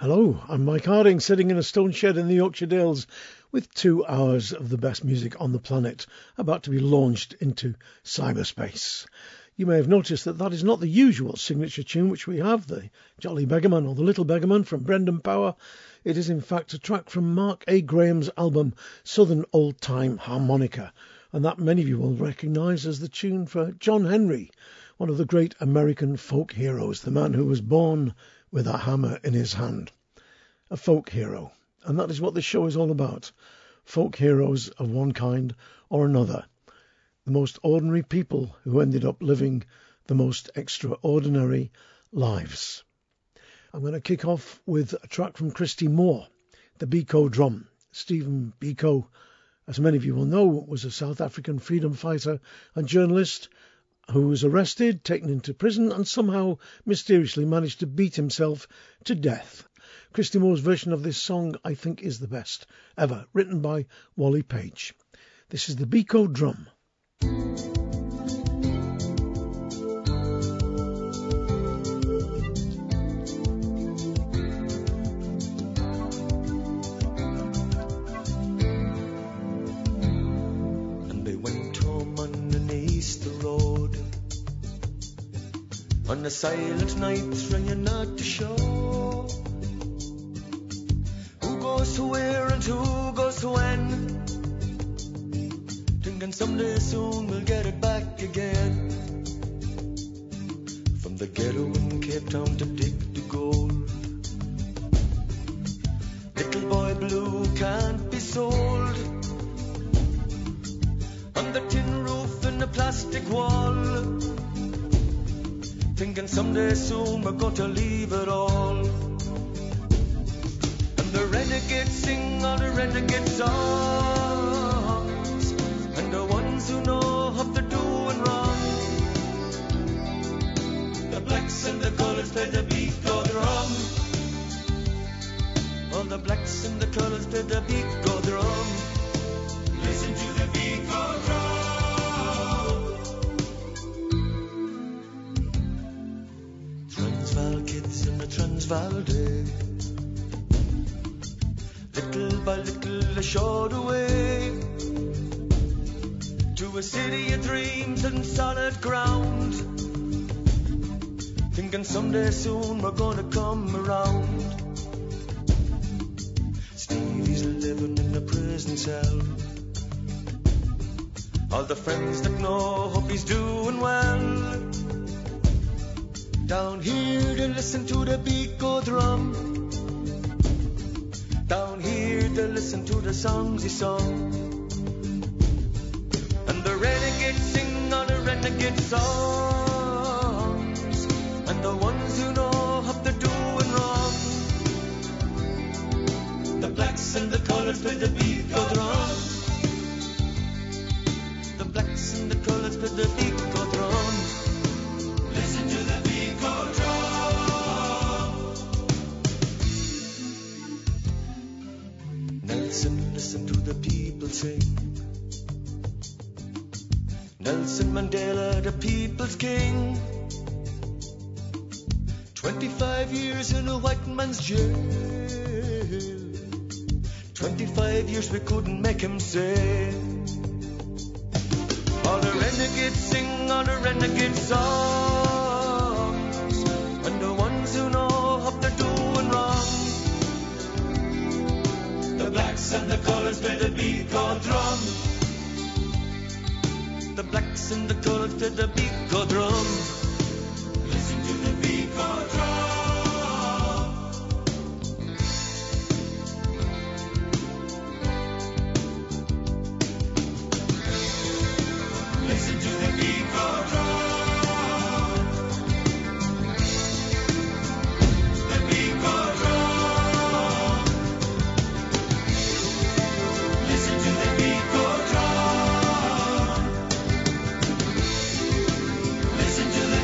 Hello, I'm Mike Harding, sitting in a stone shed in the Yorkshire Dales with 2 hours of the best music on the planet about to be launched into cyberspace. You may have noticed that that is not the usual signature tune which we have, the Jolly Beggarman or the Little Beggarman from Brendan Power. It is in fact a track from Mark A. Graham's album Southern Old Time Harmonica, and that many of you will recognise as the tune for John Henry, one of the great American folk heroes, the man who was born with a hammer in his hand. A folk hero, and that is what this show is all about. Folk heroes of one kind or another. The most ordinary people who ended up living the most extraordinary lives. I'm going to kick off with a track from Christy Moore, the Biko Drum. Stephen Biko, as many of you will know, was a South African freedom fighter and journalist who was arrested, taken into prison, and somehow mysteriously managed to beat himself to death. Christy Moore's version of this song, I think, is the best ever, written by Wally Page. This is the Biko Drum. On a silent night, trying not to show who goes to where and who goes to when, thinking someday soon we'll get it back again. From the ghetto in Cape Town to dig the gold, little boy blue can't be sold. On the tin roof and the plastic wall, thinking someday soon we're going to leave it all. And the renegades sing all the renegade songs, and the ones who know what they're doing wrong. The blacks and the colours play the Biko drum. All the blacks and the colours play the Biko drum. Listen to the Biko drum. Transvaal kids in the Transvaal day, little by little they showed away to a city of dreams and solid ground, thinking someday soon we're gonna come around. Stevie's living in a prison cell, all the friends that know hope he's doing well. Down here they listen to the Biko drum. Down here they listen to the songs he sung. And the renegades sing all the renegade songs, and the ones who know what they're doing wrong. The blacks and the colours play the Biko drum. The blacks and the colours play the Biko drum. Listen to the Biko drum. Nelson, listen to the people sing. Nelson Mandela, the people's king. 25 years in a white man's jail. 25 years we couldn't make him say. All the renegades sing all the renegade songs, and the ones who know what they're doing wrong. The blacks and the colours play the Biko drum. The blacks and the colours play the Biko drum. Listen to the Biko drum. Listen to the Biko drum. The Biko drum. Listen to the Biko drum. Listen to the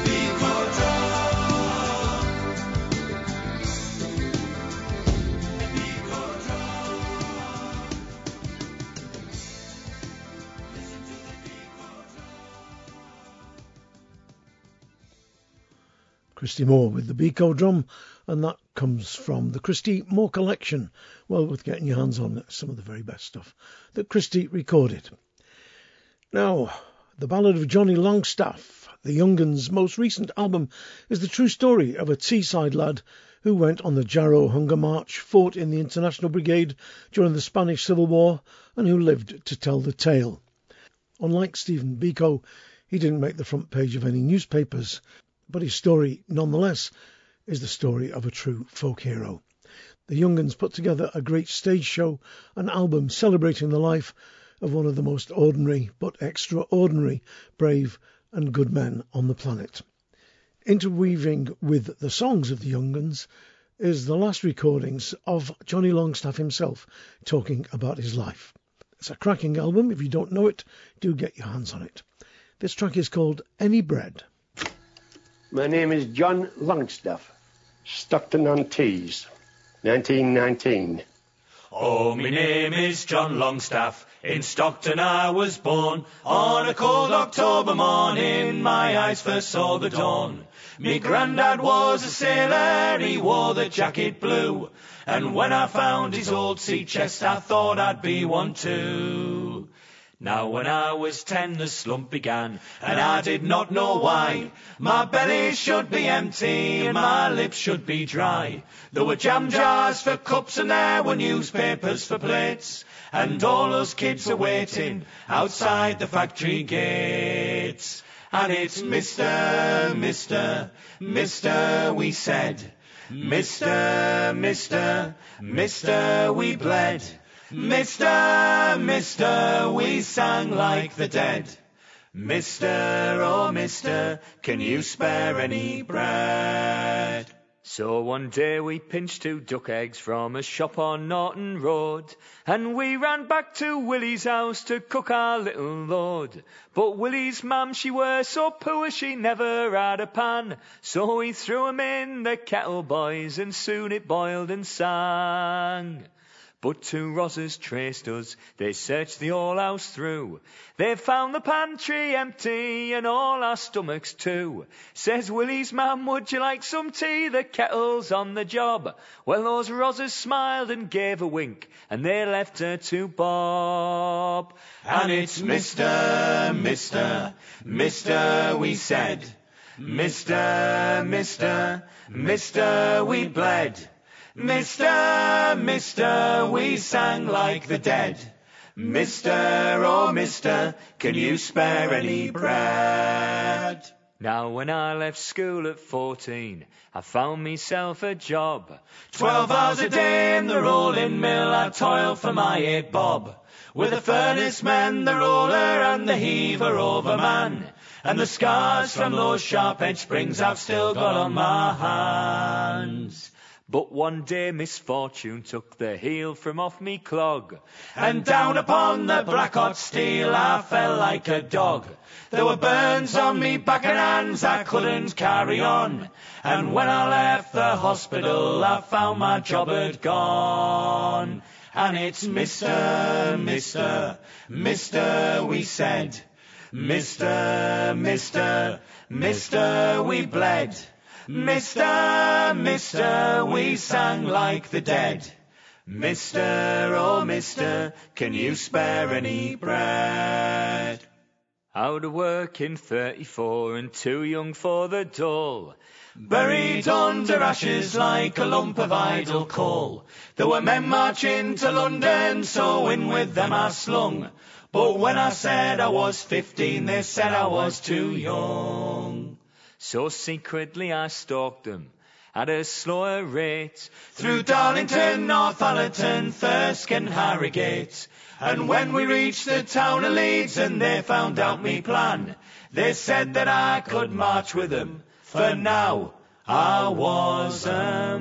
Christy Moore with the Biko drum, and that comes from the Christy Moore collection. Well worth getting your hands on some of the very best stuff that Christy recorded. Now, the Ballad of Johnny Longstaff, the Young 'Uns' most recent album, is the true story of a Teesside lad who went on the Jarrow Hunger March, fought in the International Brigade during the Spanish Civil War, and who lived to tell the tale. Unlike Stephen Biko, he didn't make the front page of any newspapers, but his story, nonetheless, is the story of a true folk hero. The Young 'Uns put together a great stage show, an album celebrating the life of one of the most ordinary but extraordinary, brave and good men on the planet. Interweaving with the songs of the Young 'Uns is the last recordings of Johnny Longstaff himself talking about his life. It's a cracking album. If you don't know it, do get your hands on it. This track is called Any Bread. My name is John Longstaff, Stockton-on-Tees, 1919. Oh, my name is John Longstaff, in Stockton I was born. On a cold October morning, my eyes first saw the dawn. Me grandad was a sailor, he wore the jacket blue, and when I found his old sea chest, I thought I'd be one too. Now when I was 10 the slump began, and I did not know why. My belly should be empty and my lips should be dry. There were jam jars for cups and there were newspapers for plates, and all us kids are waiting outside the factory gates. And it's Mister, Mister, Mister, we said. Mister, Mister, Mister, we bled. Mister, Mister, we sang like the dead. Mister, oh Mister, can you spare any bread? So one day we pinched 2 duck eggs from a shop on Norton Road, and we ran back to Willie's house to cook our little load. But Willie's mam, she were so poor she never had a pan, so we threw 'em in the kettle, boys, and soon it boiled and sang. But 2 Rozzers traced us, they searched the whole house through. They found the pantry empty and all our stomachs too. Says Willie's mam, would you like some tea? The kettle's on the job. Well, those Rozzers smiled and gave a wink, and they left her to Bob. And it's Mister, Mister, Mister, we said. Mister, Mister, Mister, we bled. Mister, Mister, we sang like the dead. Mister, oh Mister, can you spare any bread? Now when I left school at 14, I found myself a job. 12 hours a day in the rolling mill, I toiled for my 8 bob. With the furnace men, the roller and the heaver overman, and the scars from those sharp-edged springs I've still got on my hands. But one day misfortune took the heel from off me clog, and down upon the black hot steel I fell like a dog. There were burns on me back and hands, I couldn't carry on, and when I left the hospital I found my job had gone. And it's Mister, Mister, Mister, we said. Mister, Mister, Mister, we bled. Mister, Mister, we sang like the dead. Mister, oh Mister, can you spare any bread? Out of work in 34 and too young for the dole, buried under ashes like a lump of idle coal. There were men marching to London, so in with them I slung. But when I said I was 15, they said I was too young. So secretly I stalked them at a slower rate, through Darlington, Northallerton, Thirsk and Harrogate. And when we reached the town of Leeds and they found out me plan, they said that I could march with them, for now I was a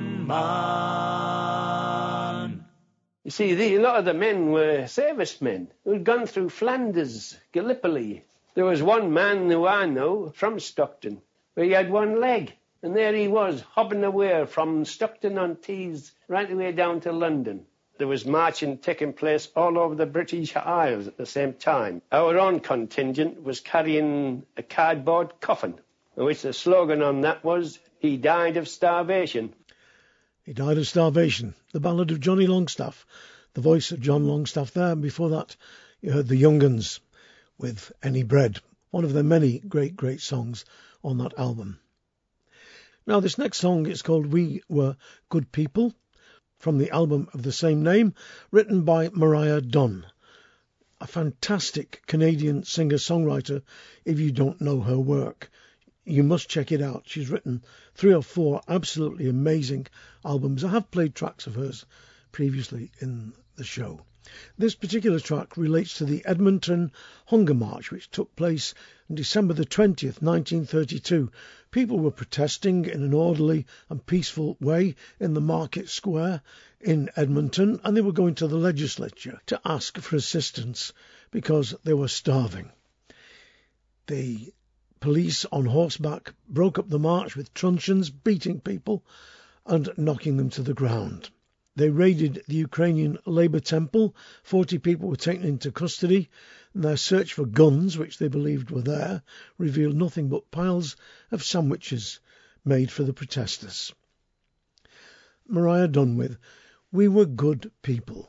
man. You see, a lot of the men were servicemen who'd gone through Flanders, Gallipoli. There was one man who I know from Stockton, where he had one leg, and there he was, hobbing away from Stockton-on-Tees right away down to London. There was marching taking place all over the British Isles at the same time. Our own contingent was carrying a cardboard coffin, which the slogan on that was, "He died of starvation." He died of starvation. The ballad of Johnny Longstaff, the voice of John Longstaff there. And before that, you heard the Young 'Uns with Any Bread, one of their many great, great songs on that album. Now, this next song is called We Were Good People, from the album of the same name, written by Mariah Dunn, a fantastic Canadian singer-songwriter. If you don't know her work, you must check it out. She's written 3 or 4 absolutely amazing albums. I have played tracks of hers previously in the show. This particular track relates to the Edmonton Hunger March, which took place on December the 20th, 1932. People were protesting in an orderly and peaceful way in the market square in Edmonton, and they were going to the legislature to ask for assistance because they were starving. The police on horseback broke up the march with truncheons, beating people and knocking them to the ground. They raided the Ukrainian Labour Temple. 40 people were taken into custody, and their search for guns, which they believed were there, revealed nothing but piles of sandwiches made for the protesters. Mariah Dunn with We Were Good People.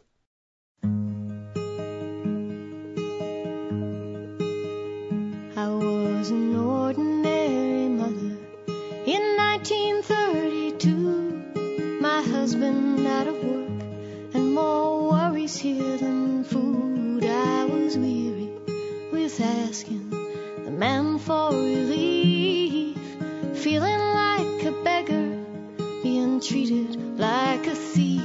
I was an ordinary mother in 1932. My husband out of work and more worries here than food. I was weary with asking the man for relief, feeling like a beggar, being treated like a thief.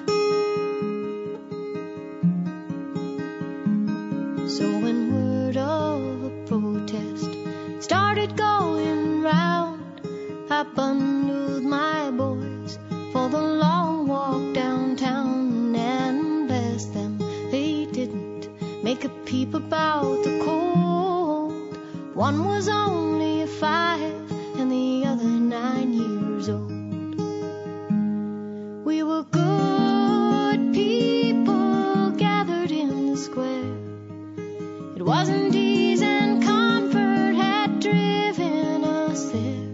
So when word of a protest started going round, I bundled my boys for the long walk downtown, and bless them, they didn't make a peep about the cold. One was only 5 and the other 9 years old. We were good people gathered in the square. It wasn't ease and comfort had driven us there.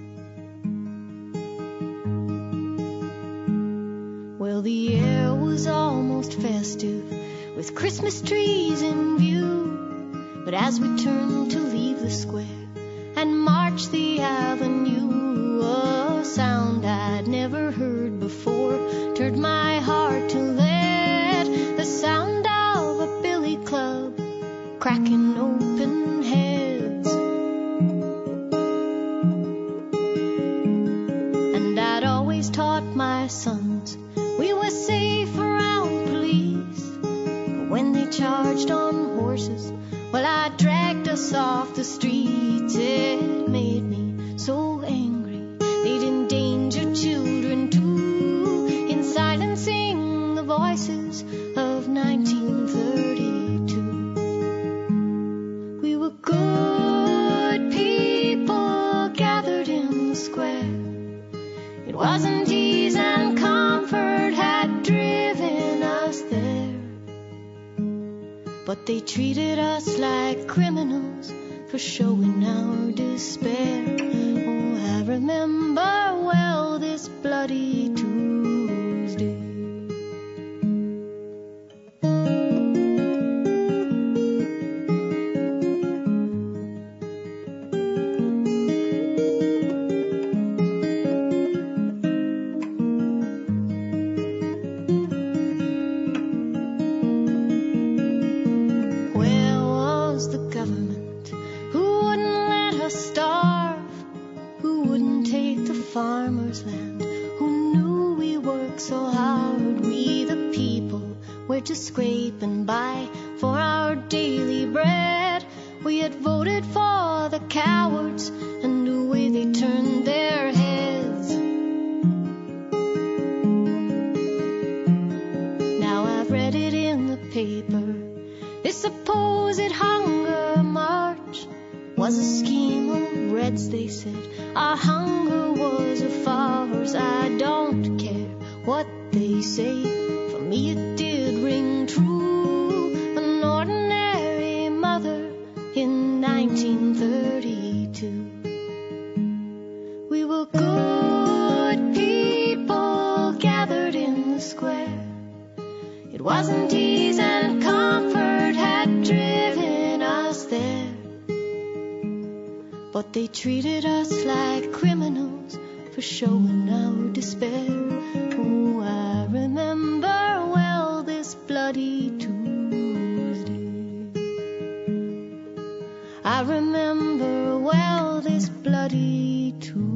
Well, the air was almost festive with Christmas trees in view. But as we turned to leave the square and march the avenue, a sound I'd never heard before turned my heart to lead. The sound of a billy club cracking open heads. And I'd always taught my sons we were safe around police, but when they charged on horses, well, I dragged us off the streets. It made me so angry. They'd endanger children too, in silencing the voices of 1932. We were good people gathered in the square. It wasn't ease and comfort had driven us there, but they treated us like criminals for showing our despair. Oh, I remember well this bloody Tuesday. Farmer's land, who knew we worked so hard. We the people were just scraping by for our daily bread. We had voted for the cowards, and the way they turned their heads. Now I've read it in the paper. This supposed hunger march was a scheme of Reds, they said. Our hunger was a farce. I don't care what they say. For me it did ring true. An ordinary mother in 1932. It wasn't ease and comfort had driven us there, but they treated us like criminals for showing our despair. Oh, I remember well this bloody Tuesday. I remember well this bloody Tuesday.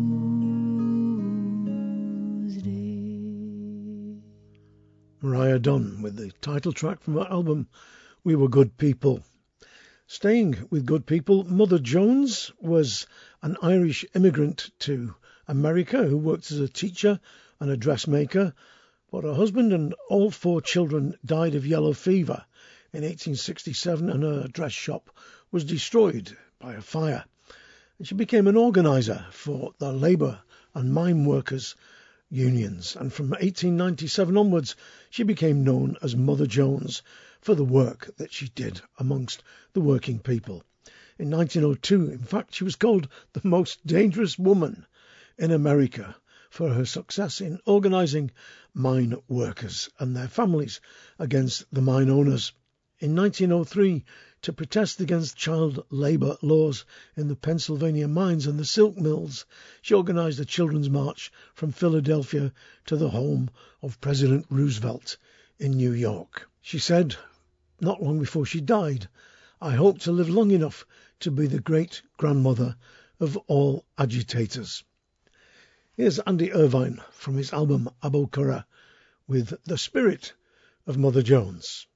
Mariah Dunn with the title track from her album We Were Good People. Staying with good people, Mother Jones was an Irish immigrant to America who worked as a teacher and a dressmaker, but her husband and all 4 children died of yellow fever in 1867 and her dress shop was destroyed by a fire. And she became an organiser for the labour and mine workers' unions, and from 1897 onwards she became known as Mother Jones for the work that she did amongst the working people. In 1902, in fact, she was called the most dangerous woman in America for her success in organising mine workers and their families against the mine owners. In 1903, to protest against child labour laws in the Pennsylvania mines and the silk mills, she organised a children's march from Philadelphia to the home of President Roosevelt in New York. She said, not long before she died, "I hope to live long enough to be the great-grandmother of all agitators." Here's Andy Irvine from his album Abokura with The Spirit of Mother Jones.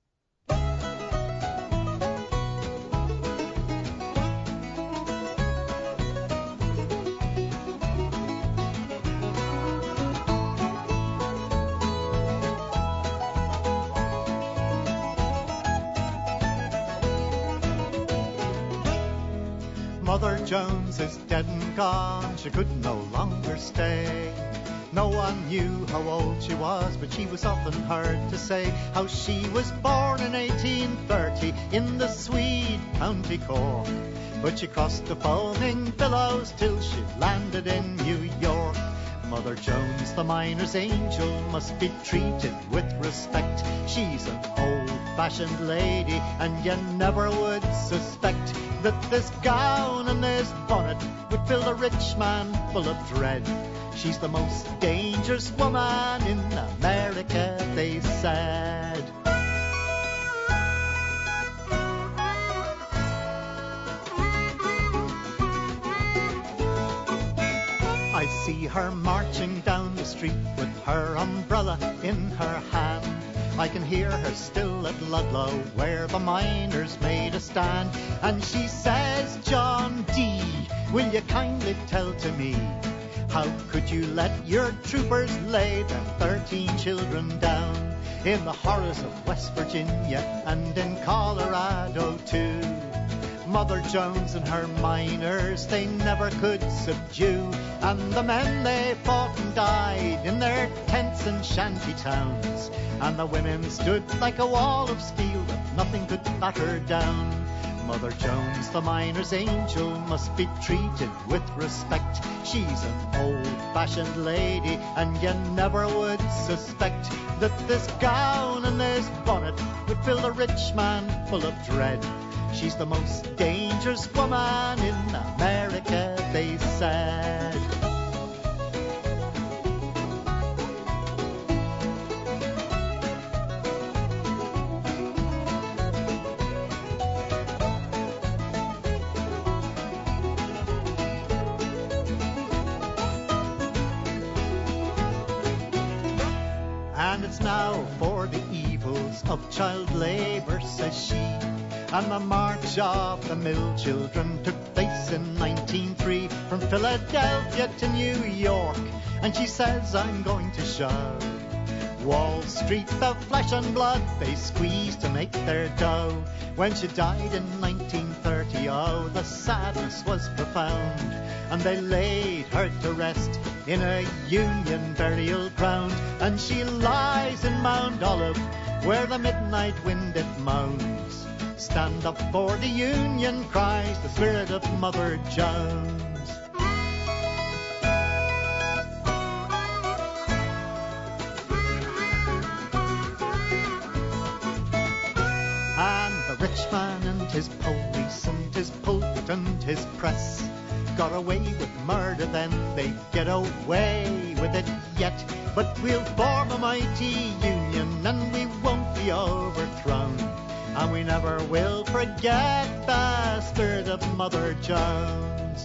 Mother Jones is dead and gone, she could no longer stay. No one knew how old she was, but she was often heard to say how she was born in 1830 in the Swede County Cork. But she crossed the foaming billows till she landed in New York. Mother Jones, the miner's angel, must be treated with respect. She's an old-fashioned lady, and you never would suspect that this gown and this bonnet would fill a rich man full of dread. She's the most dangerous woman in America, they said. I see her marching down the street with her umbrella in her hand. I can hear her still at Ludlow, where the miners made a stand. And she says, "John D., will you kindly tell to me, how could you let your troopers lay their 13 children down in the horrors of West Virginia and in Colorado too?" Mother Jones and her miners they never could subdue, and the men they fought and died in their tents and shanty towns, and the women stood like a wall of steel that nothing could batter down. Mother Jones, the miner's angel, must be treated with respect. She's an old-fashioned lady, and you never would suspect that this gown and this bonnet would fill a rich man full of dread. She's the most dangerous woman in America, they said. And it's now for the evils of child labour, says she. And the march of the mill children took place in 1903 from Philadelphia to New York. And she says, "I'm going to show Wall Street the flesh and blood they squeezed to make their dough." When she died in 1930, oh, the sadness was profound. And they laid her to rest in a Union burial ground. And she lies in Mount Olive, where the midnight wind it moans. "Stand up for the Union," cries the spirit of Mother Jones. press got away with murder then, they get away with it yet. But we'll form a mighty union and we won't be overthrown, and we never will forget the spirit of Mother Jones.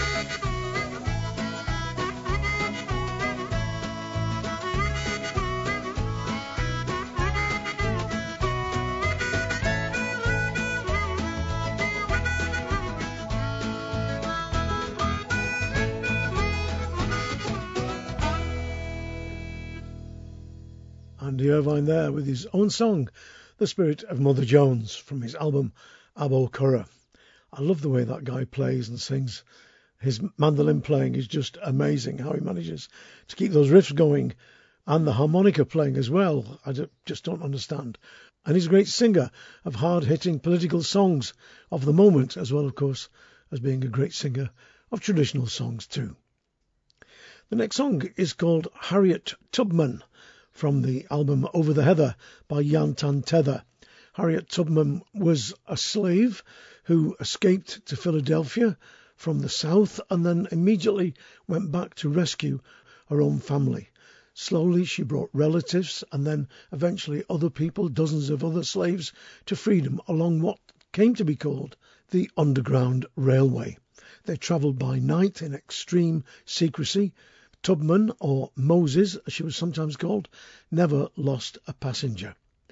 Andy Irvine there with his own song, The Spirit of Mother Jones, from his album Abo Curra. I love the way that guy plays and sings. His mandolin playing is just amazing, how he manages to keep those riffs going, and the harmonica playing as well. Just don't understand. And he's a great singer of hard-hitting political songs of the moment, as well, of course, as being a great singer of traditional songs too. The next song is called Harriet Tubman, from the album Over the Heather by Jan Tan Tether. Harriet Tubman was a slave who escaped to Philadelphia from the South and then immediately went back to rescue her own family. Slowly she brought relatives and then eventually other people, dozens of other slaves, to freedom along what came to be called the Underground Railway. They travelled by night in extreme secrecy. Tubman, or Moses as she was sometimes called, never lost a passenger.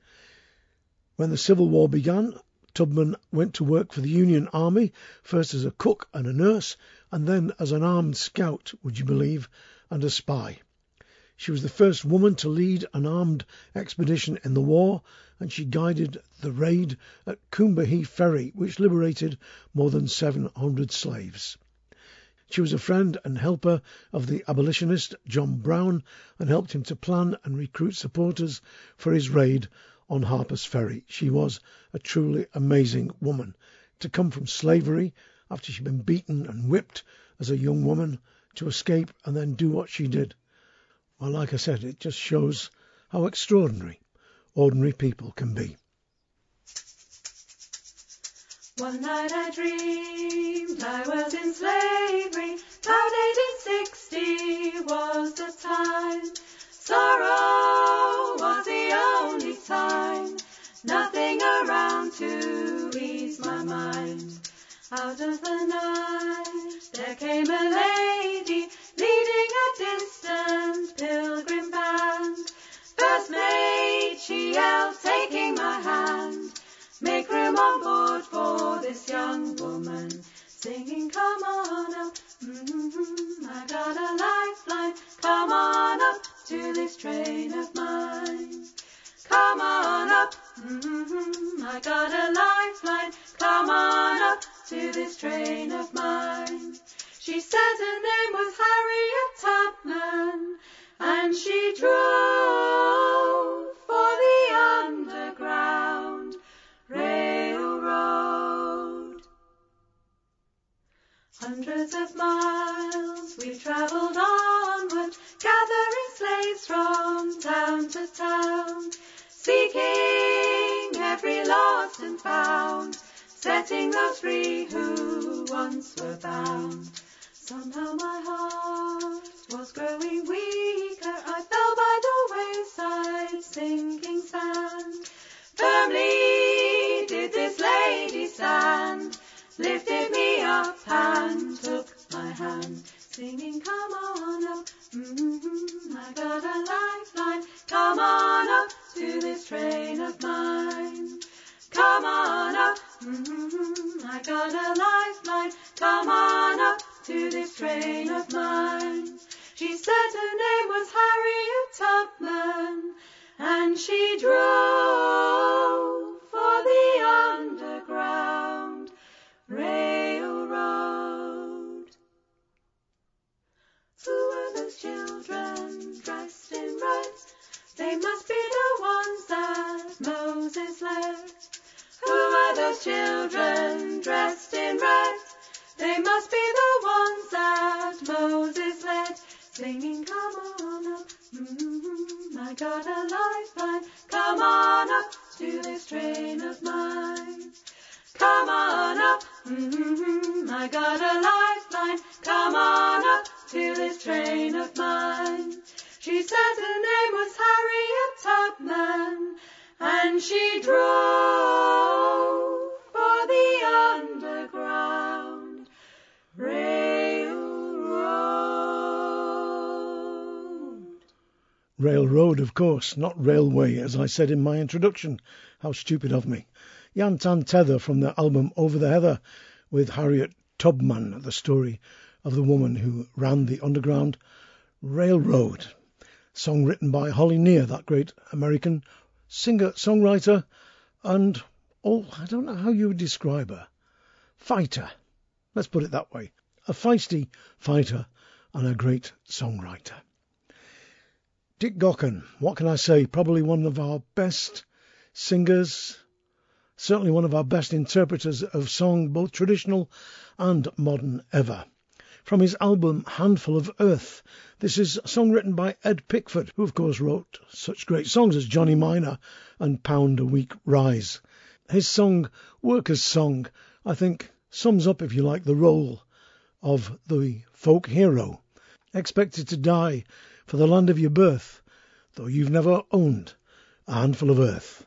When the Civil War began, Tubman went to work for the Union Army, first as a cook and a nurse, and then as an armed scout, would you believe, and a spy. She was the first woman to lead an armed expedition in the war, and she guided the raid at Coomberhee Ferry, which liberated more than 700 slaves. She was a friend and helper of the abolitionist John Brown and helped him to plan and recruit supporters for his raid on Harper's Ferry. She was a truly amazing woman. To come from slavery after she'd been beaten and whipped as a young woman, to escape and then do what she did. Well, like I said, it just shows how extraordinary ordinary people can be. One night I dreamed I was in slavery, about 1860 was the time. Sorrow was the only sign, nothing around to ease my mind. Out of the night there came a lady, leading a distant pilgrim band. First mate, she yelled, taking my hand, make room on board for this young woman, singing, come on up, I got a lifeline, come on up to this train of mine. Come on up, I got a lifeline, come on up to this train of mine. She said her name was Harriet Tubman, and she drove for the Underground Railroad. Hundreds of miles we travelled onward, gathering slaves from town to town, seeking every lost and found, setting those free who once were bound. Somehow my heart was growing weaker, I fell by the wayside, sinking sand. Firmly did this lady stand, lifted me up and took my hand, singing, come on up, I got a lifeline, come on up to this train of mine. Come on up, I got a lifeline, come on up to this train of mine. She said her name was Harriet Tubman, and she drove for the Underground Railroad. Who were those children dressed in red? They must be the ones that Moses led. Who are those children dressed in red? They must be the ones that Moses led, singing, come on up, I got a lifeline, come on up to this train of mine. Come on up, I got a lifeline, come on up to this train of mine. She said her name was Harriet Tubman, and she drove for the Underground Railroad. Railroad, of course, not railway, as I said in my introduction. How stupid of me. Yan Tan Tether from the album Over the Heather with Harriet Tubman, the story of the woman who ran the Underground Railroad. Song written by Holly Near, that great American singer-songwriter and, I don't know how you would describe her. Fighter. Let's put it that way. A feisty fighter and a great songwriter. Dick Gaughan, what can I say? Probably one of our best singers, certainly one of our best interpreters of song, both traditional and modern ever. From his album Handful of Earth, this is a song written by Ed Pickford, who of course wrote such great songs as Johnny Miner and Pound a Week Rise. His song, Workers' Song, I think sums up, if you like, the role of the folk hero, expected to die for the land of your birth, though you've never owned a handful of earth.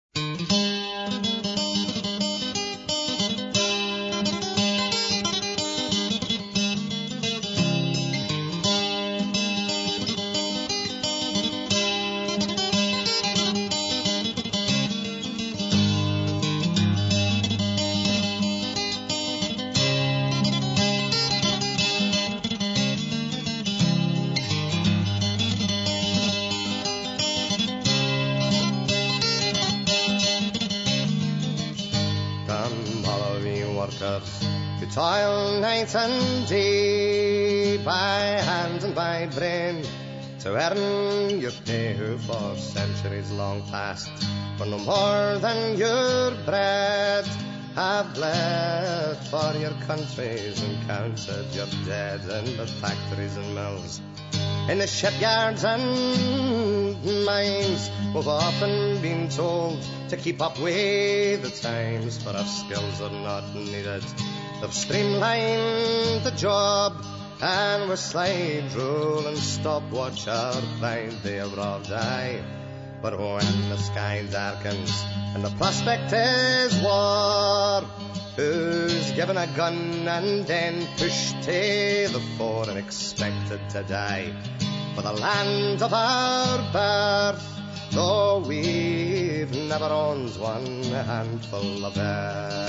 Toil night and day, by hand and by brain, to earn your pay who for centuries long past, for no more than your bread, have bled for your countries and counted your dead in the factories and mills, in the shipyards and mines. We've often been told to keep up with the times, but our skills are not needed. They've streamlined the job, and with slide rule and stopwatch our blind they have robbed eye. But when the sky darkens and the prospect is war, who's given a gun and then pushed to the fore and expected to die for the land of our birth, though we've never owned one handful of earth?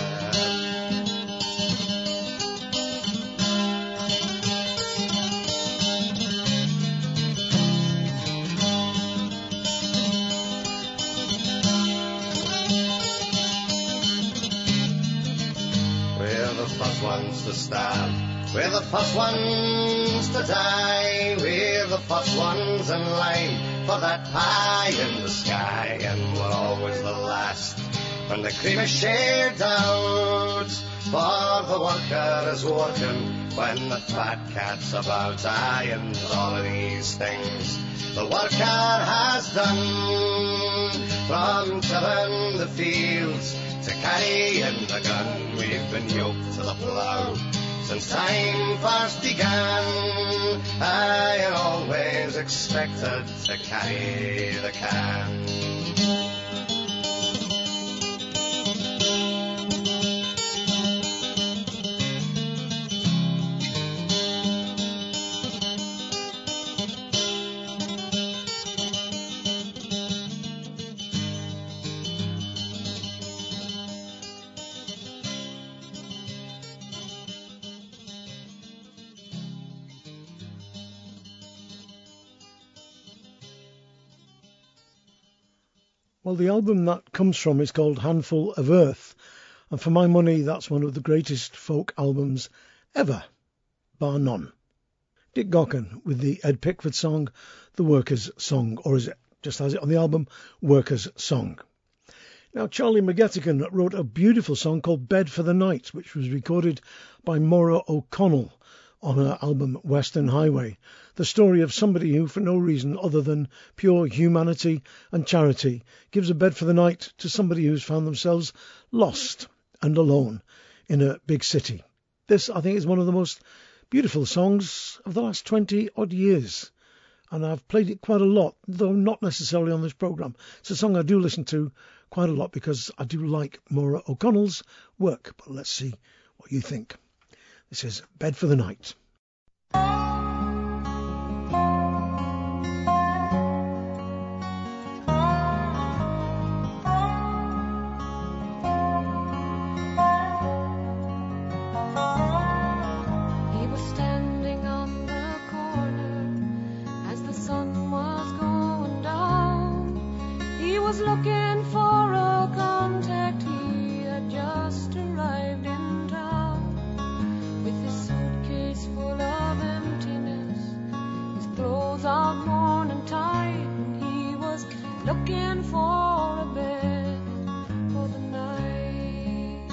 First ones to start, we're the first ones to die, we're the first ones in line for that pie in the sky, and we're always the last when the cream is shared out, for the worker is working when the fat cat's about dying. All of these things the worker has done, from tilling the fields to carrying the gun. We've been yoked to the plough since time first began, and always expected to carry the can. Well, the album that comes from is called Handful of Earth, and for my money, that's one of the greatest folk albums ever, bar none. Dick Gaughan with the Ed Pickford song, The Workers' Song, or is it, just as it on the album, Workers' Song. Now, Charlie McGettigan wrote a beautiful song called Bed for the Night, which was recorded by Maura O'Connell on her album Western Highway, the story of somebody who, for no reason other than pure humanity and charity, gives a bed for the night to somebody who's found themselves lost and alone in a big city. This, I think, is one of the most beautiful songs of the last 20 odd years, and I've played it quite a lot, though not necessarily on this programme. It's a song I do listen to quite a lot because I do like Maura O'Connell's work, but let's see what you think. This is Bed for the Night. Looking for a contact, he had just arrived in town with his suitcase full of emptiness, his clothes all worn and tight, and he was looking for a bed for the night.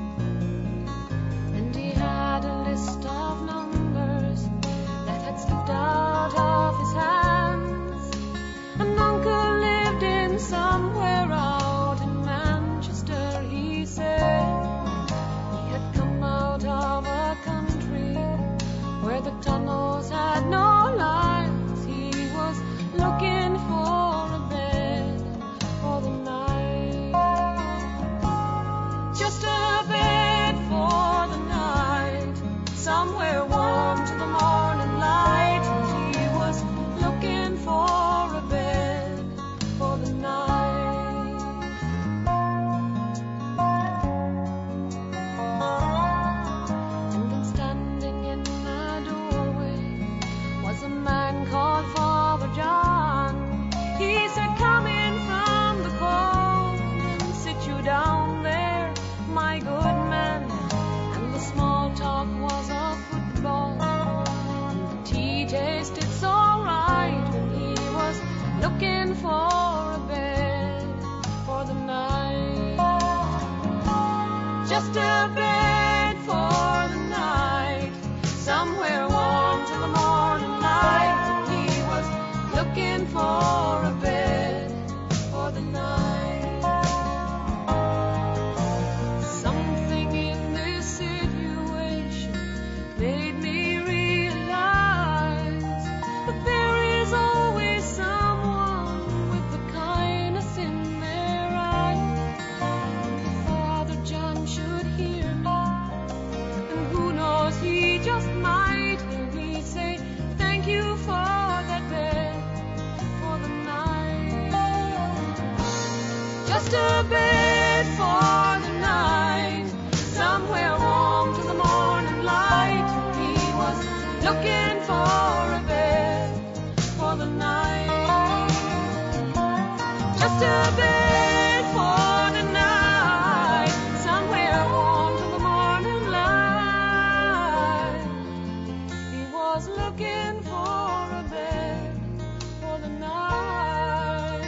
And he had a list of numbers that had slipped out of his hands. An uncle lived in somewhere out in Manchester, he said. He had come out of a country where the tunnels had no lights. He was looking for a bed for the night. Just a bed for the night, somewhere warm to the morning light. And he was looking for a bed for the night. And then standing in the doorway was a man called Father John. He said, "Come in from the cold and sit you down there, my good man." And the small talk was of football, and the tea tasted so right when he was looking for a bed for the night. Just a bed for the night, somewhere warm till the morning light. And he was looking for a bed for the night. Something in this situation made me realize that there is always someone with the kindness in their eyes. And if Father John should hear me, and who knows, he just might, hear me say, "Thank you for that bed for the night." Just a bed for the night, somewhere warm to the morning light. He was looking for a bed for the night. Just a bed for the night, somewhere warm to the morning light. He was looking for a bed for the night.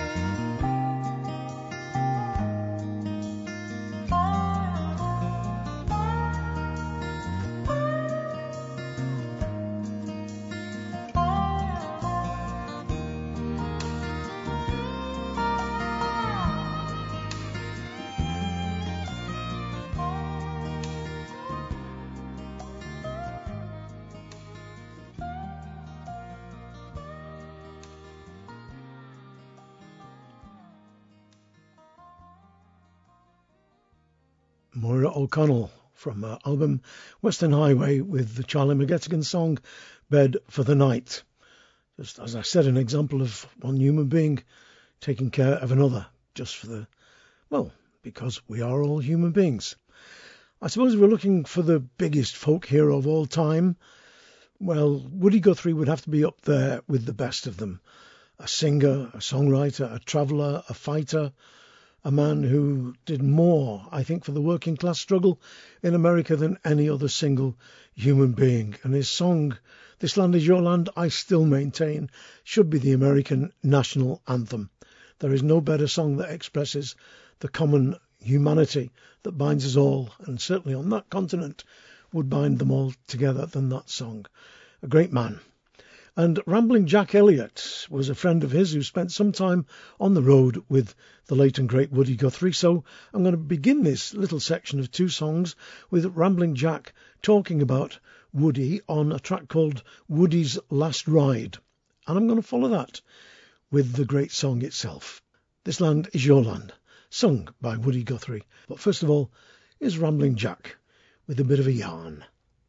Maura O'Connell from her album Western Highway with the Charlie McGettigan song Bed for the Night. Just as I said, an example of one human being taking care of another, just for the, well, because we are all human beings. I suppose if we're looking for the biggest folk hero of all time, well, Woody Guthrie would have to be up there with the best of them. A singer, a songwriter, a traveller, a fighter, a man who did more, I think, for the working class struggle in America than any other single human being. And his song, This Land Is Your Land, I still maintain, should be the American national anthem. There is no better song that expresses the common humanity that binds us all, and certainly on that continent would bind them all together than that song. A great man. And Rambling Jack Elliott was a friend of his who spent some time on the road with the late and great Woody Guthrie. So I'm going to begin this little section of two songs with Rambling Jack talking about Woody on a track called Woody's Last Ride. And I'm going to follow that with the great song itself. This Land is Your Land, sung by Woody Guthrie. But first of all is Rambling Jack with a bit of a yarn.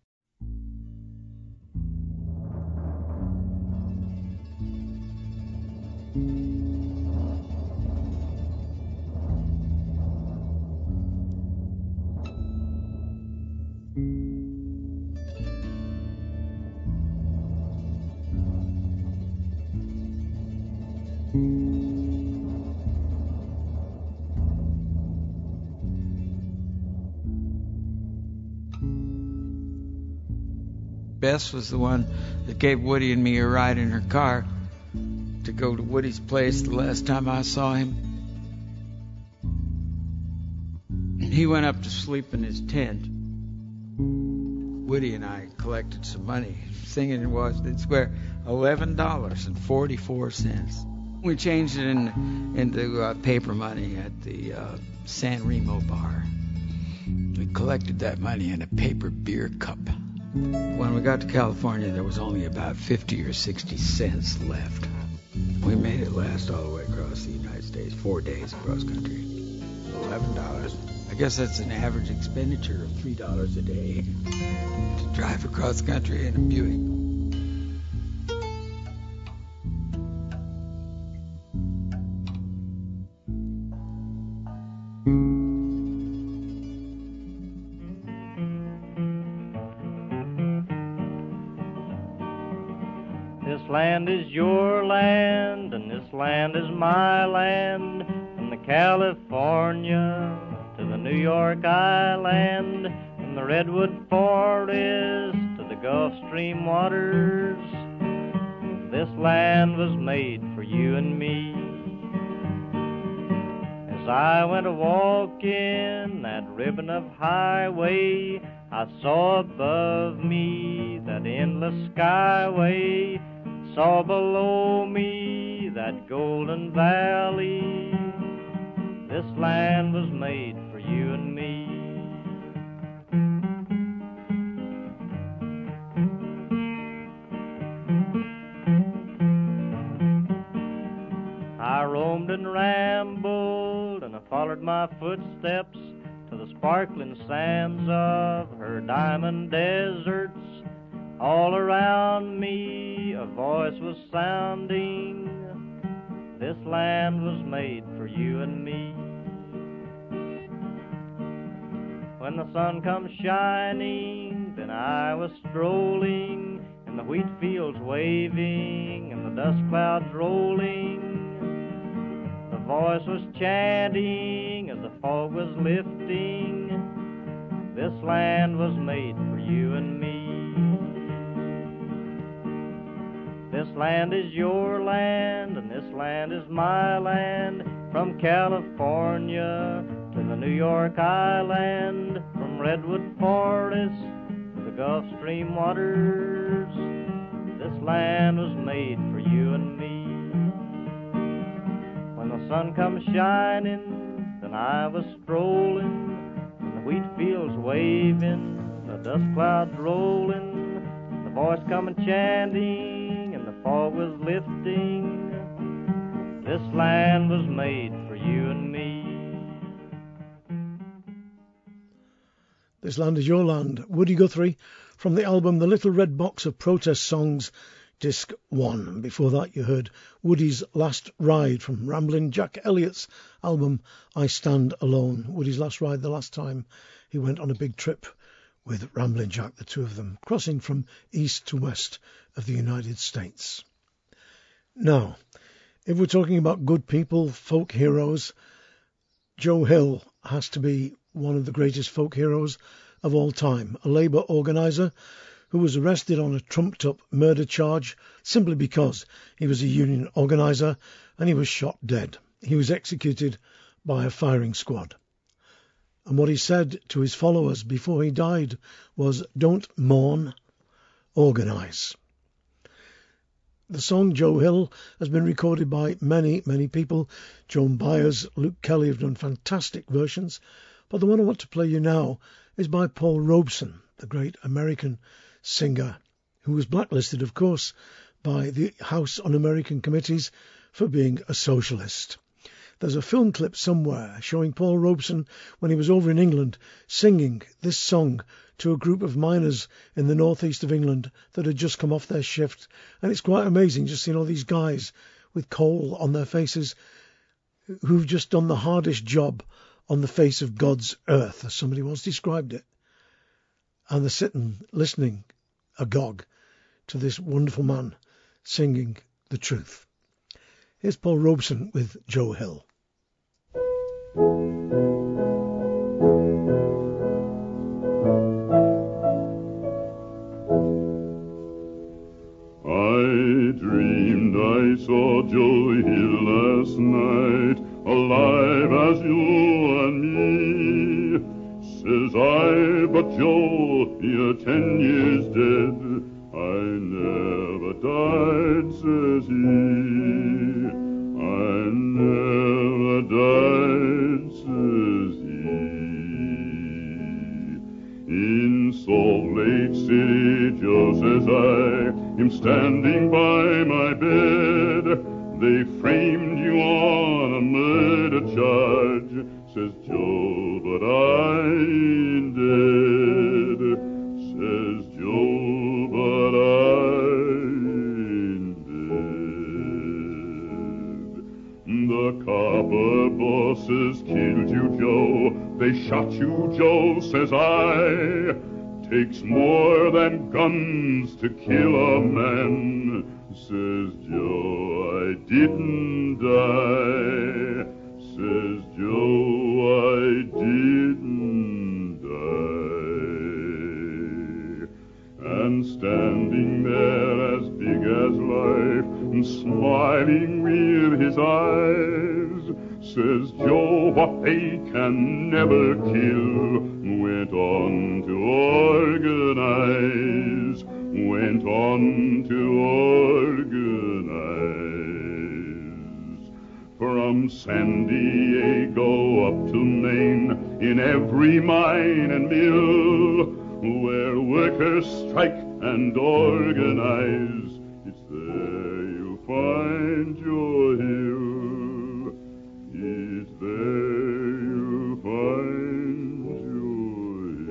Bess was the one that gave Woody and me a ride in her car to go to Woody's place the last time I saw him. He went up to sleep in his tent. Woody and I collected some money. Singing it's where $11.44. We changed it into paper money at the San Remo bar. We collected that money in a paper beer cup. When we got to California, there was only about 50 or 60 cents left. We made it last all the way across the United States, 4 days across country. $11. I guess that's an average expenditure of $3 a day to drive across country in a Buick. This land is your land, and this land is my land, from the California to the New York Island, from the Redwood Forest to the Gulf Stream waters. This land was made for you and me. As I went a-walking that ribbon of highway, I saw above me that endless skyway, saw below me that golden valley. This land was made for you and me. I roamed and rambled, and I followed my footsteps to the sparkling sands of her diamond deserts. All around me a voice was sounding, this land was made for you and me. When the sun comes shining, then I was strolling, and the wheat fields waving, and the dust clouds rolling. The voice was chanting as the fog was lifting, this land was made for you and me. This land is your land, and this land is my land, from California to the New York Island, from Redwood Forest to the Gulf Stream waters. This land was made for you and me. When the sun comes shining, then I was strolling, and the wheat fields waving, the dust clouds rolling, the voice coming chanting, and the fog was lifting. This land was made for you and me. This Land is Your Land, Woody Guthrie, from the album The Little Red Box of Protest Songs, Disc 1. And before that you heard Woody's Last Ride from Rambling Jack Elliott's album I Stand Alone. Woody's last ride, the last time he went on a big trip with Rambling Jack, the two of them, crossing from east to west of the United States. Now, if we're talking about good people, folk heroes, Joe Hill has to be one of the greatest folk heroes of all time, a Labour organiser who was arrested on a trumped-up murder charge simply because he was a union organiser, and he was shot dead. He was executed by a firing squad. And what he said to his followers before he died was, "Don't mourn, organise." The song Joe Hill has been recorded by many, many people. Joan Baez, Luke Kelly have done fantastic versions. But the one I want to play you now is by Paul Robeson, the great American singer, who was blacklisted, of course, by the House Un-American Committees for being a socialist. There's a film clip somewhere showing Paul Robeson when he was over in England singing this song to a group of miners in the northeast of England that had just come off their shift. And it's quite amazing just seeing all these guys with coal on their faces who've just done the hardest job on the face of God's earth, as somebody once described it. And they're sitting, listening, agog, to this wonderful man singing the truth. Here's Paul Robeson with Joe Hill. I dreamed I saw Joe Hill last night, alive as you and me. Says I, but Joe, you're 10 years dead. I never died, says he. I never died, says he. In Salt Lake City, Joe, says I, him standing by my bed. They framed you on a murder charge, says Joe, but I ain't dead, says Joe, but I ain't dead. The copper bosses killed you, Joe, they shot you, Joe, says I. Takes more than guns to kill a man, says Joe, I didn't die, says Joe, I didn't die. And standing there as big as life, and smiling with his eyes, says Joe, what they can never kill, went on to organize, went on to organize. From San Diego up to Maine, in every mine and mill, where workers strike and organize, it's there you'll find your Hill. It's there you'll find your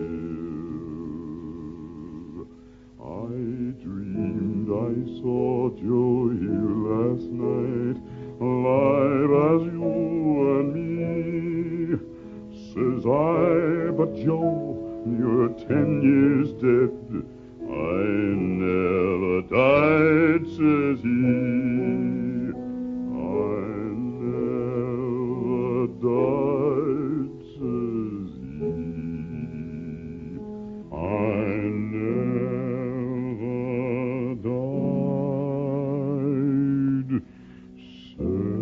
Hill. I dreamed I saw Joe Hill last night, alive as you and me. Says I, but Joe, you're 10 years dead. I never died, says he. I never died, says he. I never died, says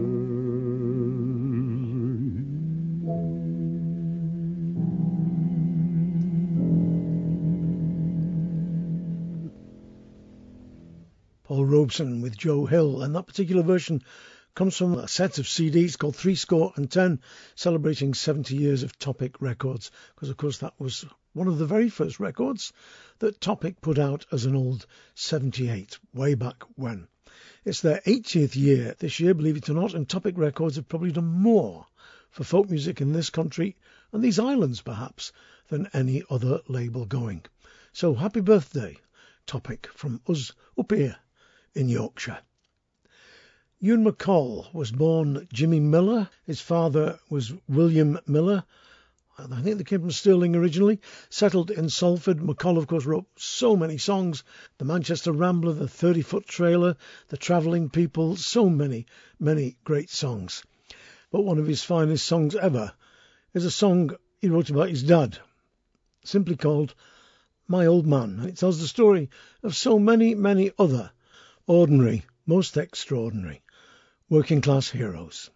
Paul Robeson with Joe Hill, and that particular version comes from a set of CDs called 310, celebrating 70 years of Topic Records, because of course that was one of the very first records that Topic put out as an old 78, way back when. It's their 80th year this year, believe it or not, and Topic Records have probably done more for folk music in this country, and these islands perhaps, than any other label going. So happy birthday, Topic, from us up here in Yorkshire. Ewan MacColl was born Jimmy Miller. His father was William Miller. I think they came from Stirling originally. Settled in Salford. MacColl, of course, wrote so many songs. The Manchester Rambler, the 30-Foot Trailer, The Travelling People, so many, many great songs. But one of his finest songs ever is a song he wrote about his dad, simply called My Old Man. It tells the story of so many, many other ordinary, most extraordinary, working-class heroes.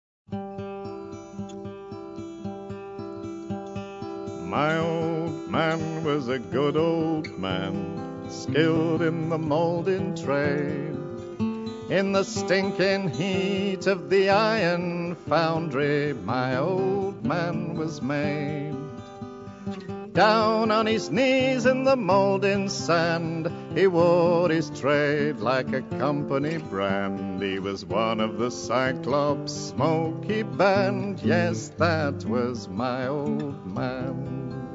My old man was a good old man, skilled in the moulding trade. In the stinking heat of the iron foundry, my old man was made. Down on his knees in the moulding sand, he wore his trade like a company brand. He was one of the Cyclops Smoky Band. Yes, that was my old man.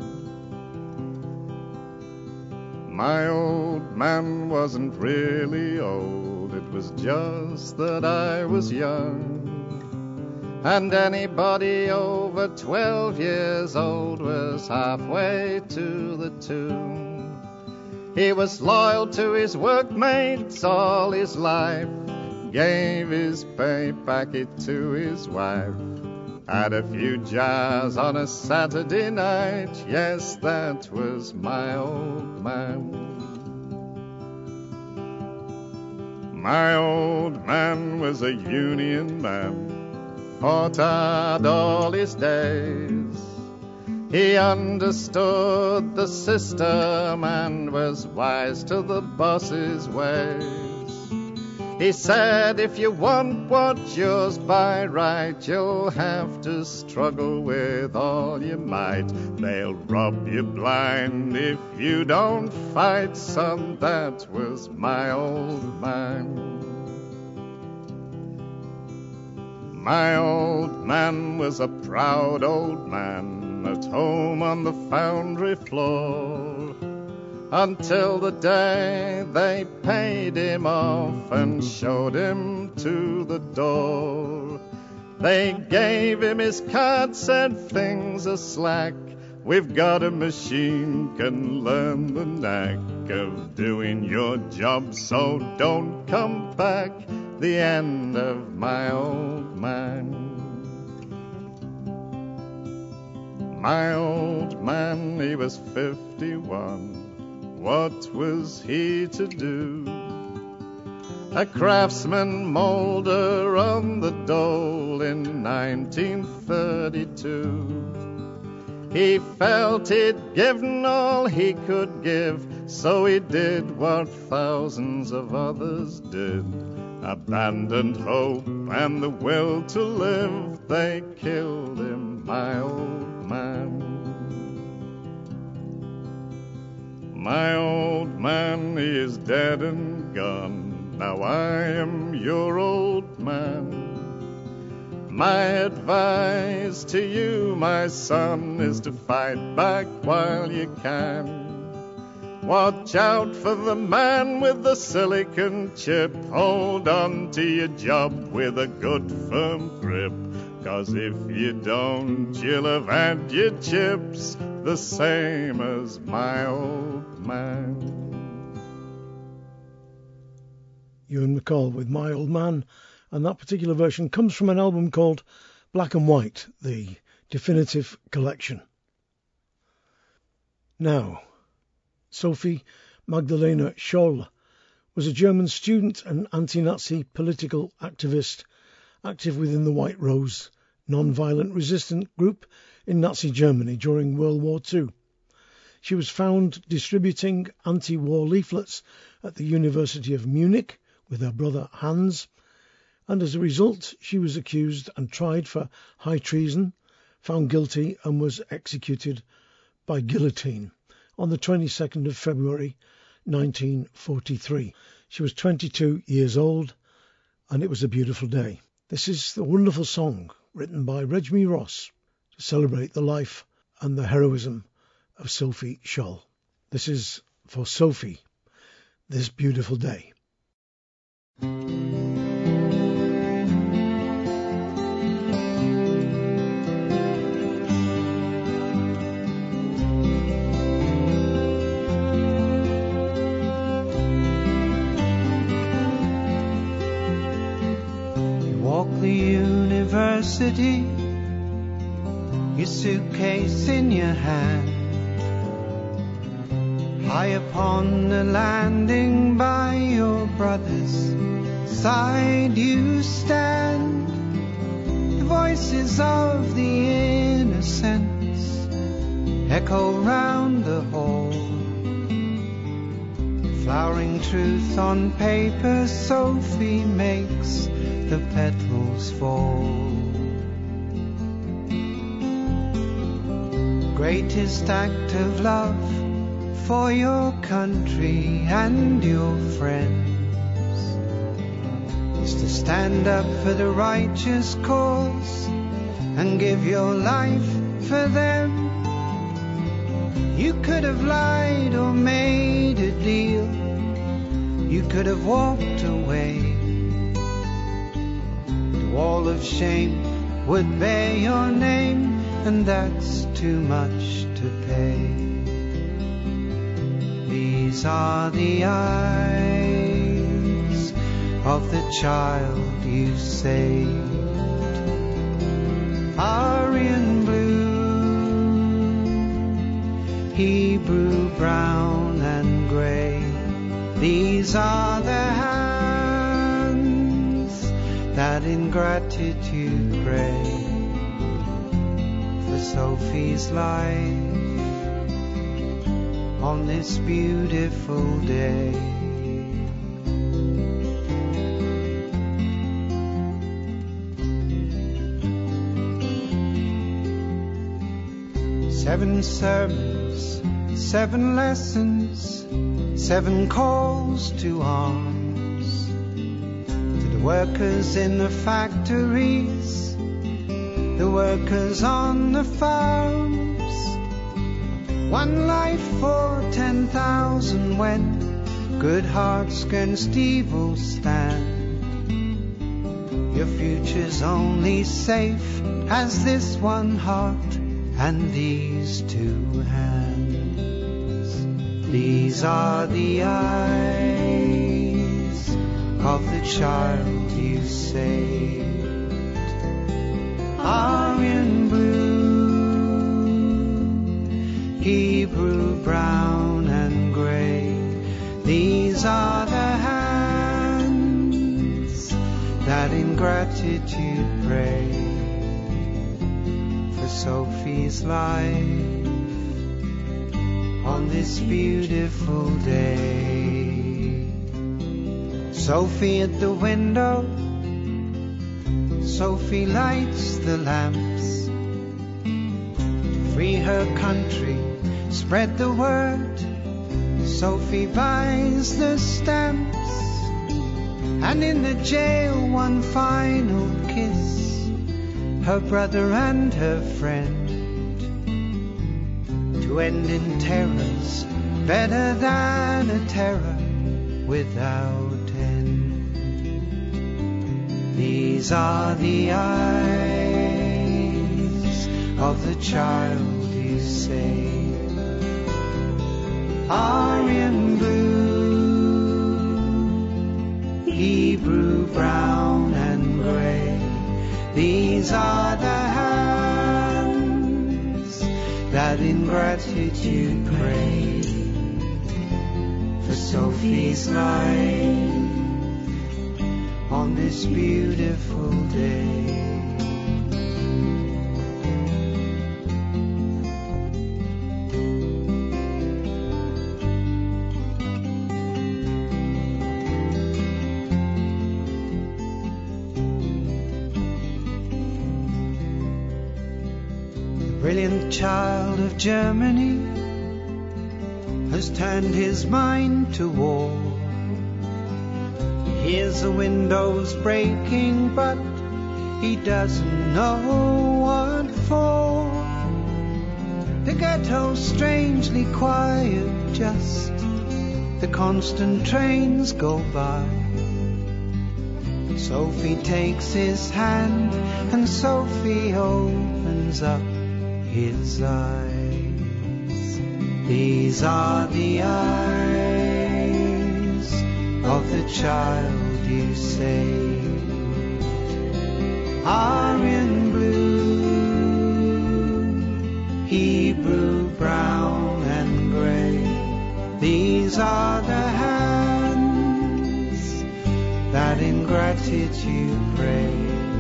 My old man wasn't really old, it was just that I was young. And anybody over 12 years old was halfway to the tune. He was loyal to his workmates all his life, gave his pay packet to his wife, had a few jars on a Saturday night. Yes, that was my old man. My old man was a union man, fought hard all his days. He understood the system and was wise to the boss's ways. He said, if you want what's yours by right, you'll have to struggle with all your might. They'll rob you blind if you don't fight, son. That was my old man. My old man was a proud old man, at home on the foundry floor, until the day they paid him off and showed him to the door. They gave him his card, said things are slack, we've got a machine can learn the knack of doing your job, so don't come back. The end of my old man. My old man, he was 51. What was he to do? A craftsman moulder on the dole in 1932. He felt he'd given all he could give, so he did what thousands of others did. Abandoned hope and the will to live, they killed him, my old man. My old man, he is dead and gone, now I am your old man. My advice to you, my son, is to fight back while you can. Watch out for the man with the silicon chip. Hold on to your job with a good firm grip, 'cause if you don't, you'll have had your chips, the same as my old man. Ewan MacColl with My Old Man, and that particular version comes from an album called Black and White, the Definitive Collection. Now, Sophie Magdalena Scholl was a German student and anti-Nazi political activist, active within the White Rose non-violent resistance group in Nazi Germany during World War II. She was found distributing anti-war leaflets at the University of Munich with her brother Hans, and as a result she was accused and tried for high treason, found guilty and was executed by guillotine on the 22nd of February 1943. She was 22 years old, and it was a beautiful day. This is the wonderful song written by Reggie Ross to celebrate the life and the heroism of Sophie Scholl. This is for Sophie, this beautiful day. The university, your suitcase in your hand, high upon the landing by your brother's side you stand. The voices of the innocents echo round the hall, Flowering truth on paper, Sophie makes the petals fall. Greatest act of love for your country and your friends is to stand up for the righteous cause and give your life for them. You could have lied or made a deal. You could have walked away. The wall of shame would bear your name, and that's too much to pay. These are the eyes of the child you saved. Aryan blue, Hebrew brown and grey. These are the hands that in gratitude pray for Sophie's life on this beautiful day. Seven sermons, 7 lessons, 7 calls to arms. To the workers in the factories, the workers on the farms. One life for 10,000 when good hearts against evil stand. Your future's only safe as this one heart and these 2 hands. These are the eyes of the child you saved. Aryan blue, Hebrew brown and grey. These are the hands that in gratitude pray for Sophie's life on this beautiful day. Sophie at the window, Sophie lights the lamps. To free her country, spread the word, Sophie buys the stamps. And in the jail one final kiss, her brother and her friend. To end in terrors, better than a terror without end. These are the eyes of the child you saved. Aryan blue, Hebrew brown and grey. These are the hands that in gratitude pray for Sophie's life on this beautiful day. Brilliant child of Germany has turned his mind to war. He hears the windows breaking, but he doesn't know what for. The ghetto's strangely quiet, just the constant trains go by. Sophie takes his hand and Sophie opens up his eyes. These are the eyes of the child you saved. Aryan blue, Hebrew brown and grey. These are the hands that in gratitude pray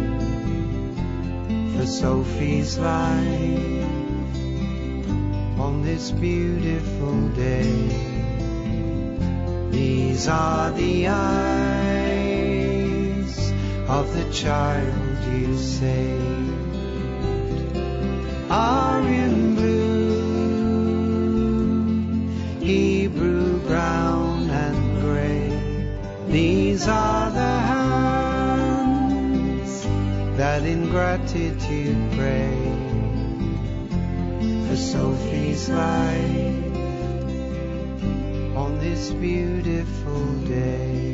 for Sophie's life on this beautiful day. These are the eyes of the child you saved, are in blue, Hebrew, brown and grey. These are the hands that in gratitude pray for Sophie's life on this beautiful day.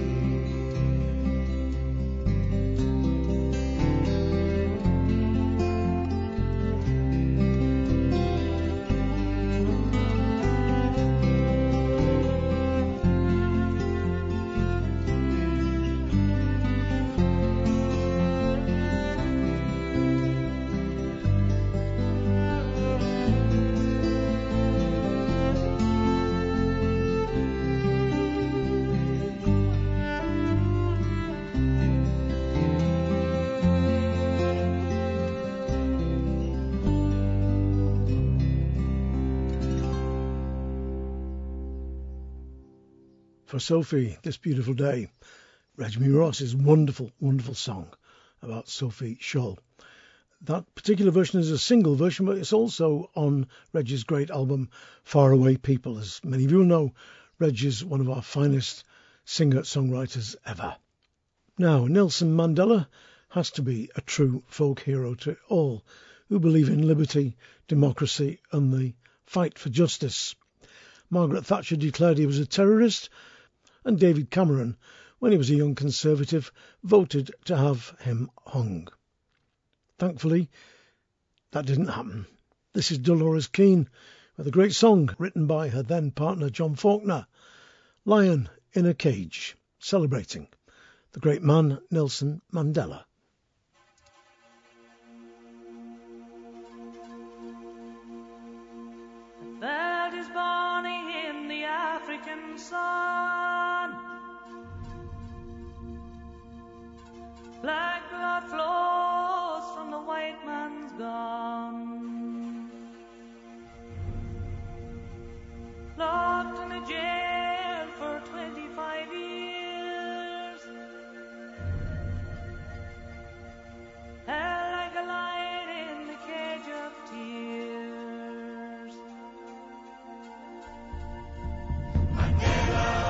For Sophie, This Beautiful Day, Reggie Ross's wonderful, wonderful song about Sophie Scholl. That particular version is a single version, but it's also on Reggie's great album, Far Away People. As many of you know, Reggie is one of our finest singer-songwriters ever. Now, Nelson Mandela has to be a true folk hero to all who believe in liberty, democracy and the fight for justice. Margaret Thatcher declared he was a terrorist, and David Cameron, when he was a young Conservative, voted to have him hung. Thankfully, that didn't happen. This is Dolores Keane with a great song written by her then partner John Faulkner, Lion in a Cage, celebrating the great man Nelson Mandela. That is burning in the African sun. Black blood flows from the white man's gun. Locked in a jail for 25 years. Held like a lion in the cage of tears. Mandela.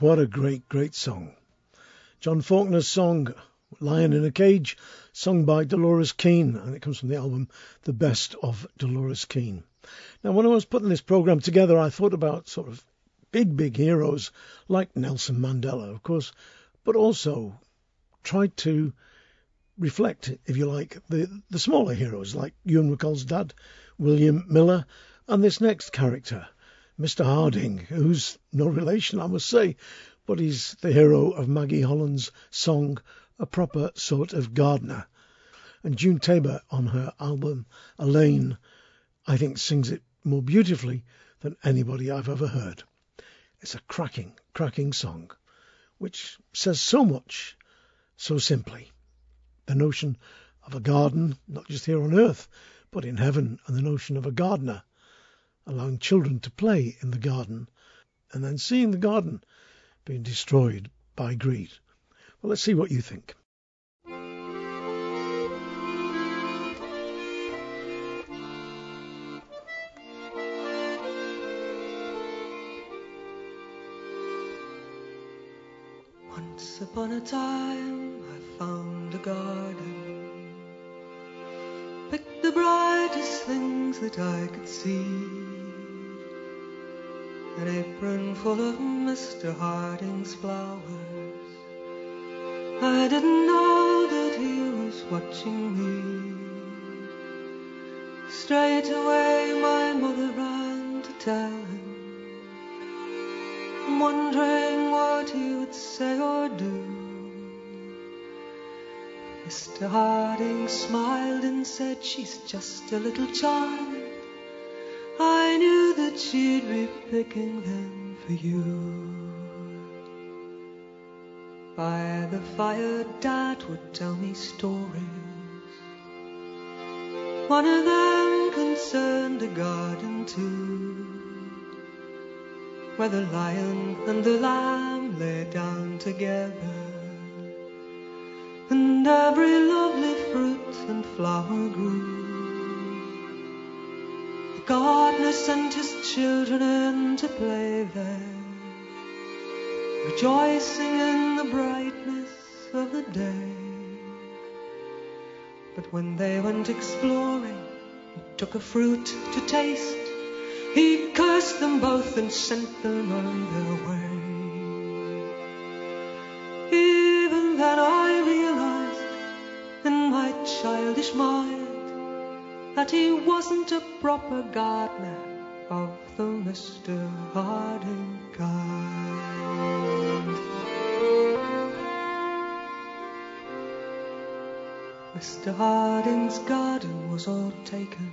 What a great, great song. John Faulkner's song, Lion in a Cage, sung by Dolores Keane, and it comes from the album The Best of Dolores Keane. Now, when I was putting this programme together, I thought about sort of big heroes like Nelson Mandela, of course, but also tried to reflect, if you like, the smaller heroes like Ewan McCall's dad, William Miller, and this next character, Mr. Harding, who's no relation, I must say, but he's the hero of Maggie Holland's song, A Proper Sort of Gardener. And June Tabor, on her album Elaine, I think sings it more beautifully than anybody I've ever heard. It's a cracking song, which says so much, so simply. The notion of a garden, not just here on earth, but in heaven, and the notion of a gardener, allowing children to play in the garden, and then seeing the garden being destroyed by greed. Well, let's see what you think. Once upon a time I found a garden, picked the brightest things that I could see, an apron full of Mr. Harding's flowers. I didn't know that he was watching me. Straight away my mother ran to tell him, wondering what he would say or do. Mr. Harding smiled and said, she's just a little child. I knew that she'd be picking them for you. By the fire Dad would tell me stories. One of them concerned a garden too, where the lion and the lamb lay down together, and every lovely fruit and flower grew. The gardener sent his children in to play there, rejoicing in the brightness of the day. But when they went exploring and took a fruit to taste, he cursed them both and sent them on their way. Even then I realized in my childish mind that he wasn't a proper gardener of the Mr. Harding kind. Mr. Harding's garden was all taken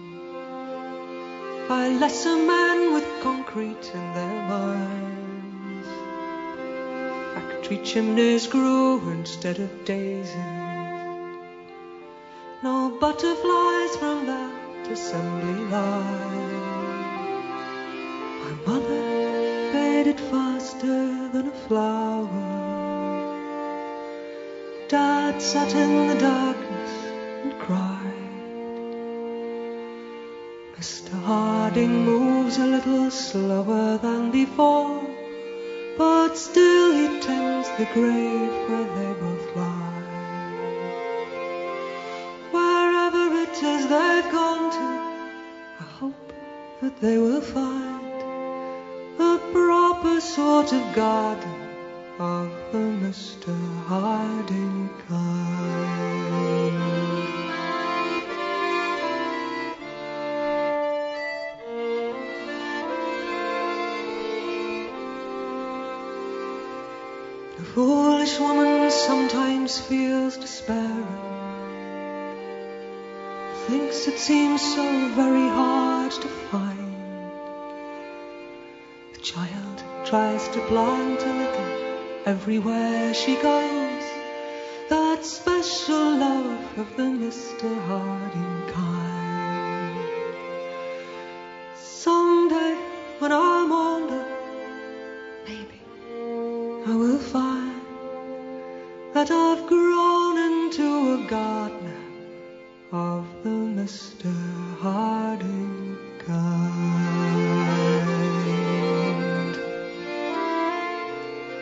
by lesser men with concrete in their minds. Factory chimneys grew instead of daisies, no butterflies from that assembly line. My mother faded faster than a flower. Dad sat in the darkness and cried. Mr. Harding moves a little slower than before, but still he tends the grave where they both lie. Wherever it is they've gone to, I hope that they will find a proper sort of garden of the Mr. Harding kind. The foolish woman sometimes feels despairing, thinks it seems so very hard to find. The child tries to plant a little everywhere she goes, that special love of the Mr. Harding kind. Someday when I'm older, maybe I will find that I've grown into a gardener of the Mr. Harding kind.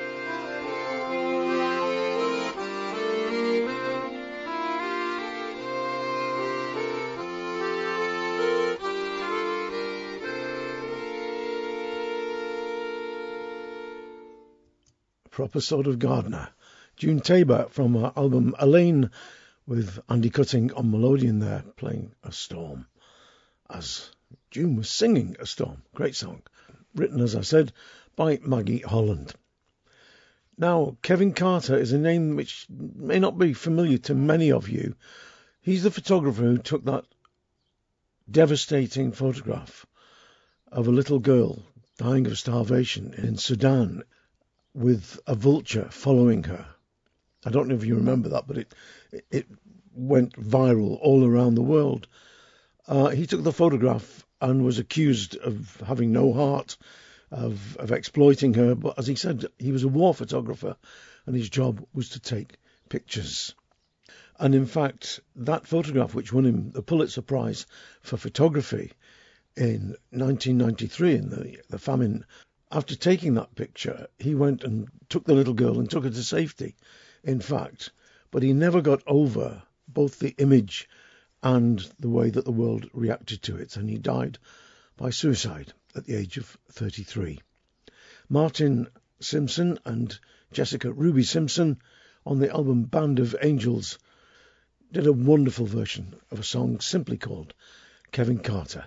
proper sort of gardener. June Tabor from her album Elaine, with Andy Cutting on melodeon there, playing A Storm, as June was singing A Storm. Great song. Written, as I said, by Maggie Holland. Now, Kevin Carter is a name which may not be familiar to many of you. He's the photographer who took that devastating photograph of a little girl dying of starvation in Sudan with a vulture following her. I don't know if you remember that, but it went viral all around the world. He took the photograph and was accused of having no heart, of exploiting her. But as he said, he was a war photographer and his job was to take pictures. And in fact, that photograph, which won him the Pulitzer Prize for photography in 1993 in the famine, after taking that picture, he went and took the little girl and took her to safety, in fact. But he never got over both the image and the way that the world reacted to it, and he died by suicide at the age of 33. Martin Simpson and Jessica Ruby Simpson on the album Band of Angels did a wonderful version of a song simply called Kevin Carter.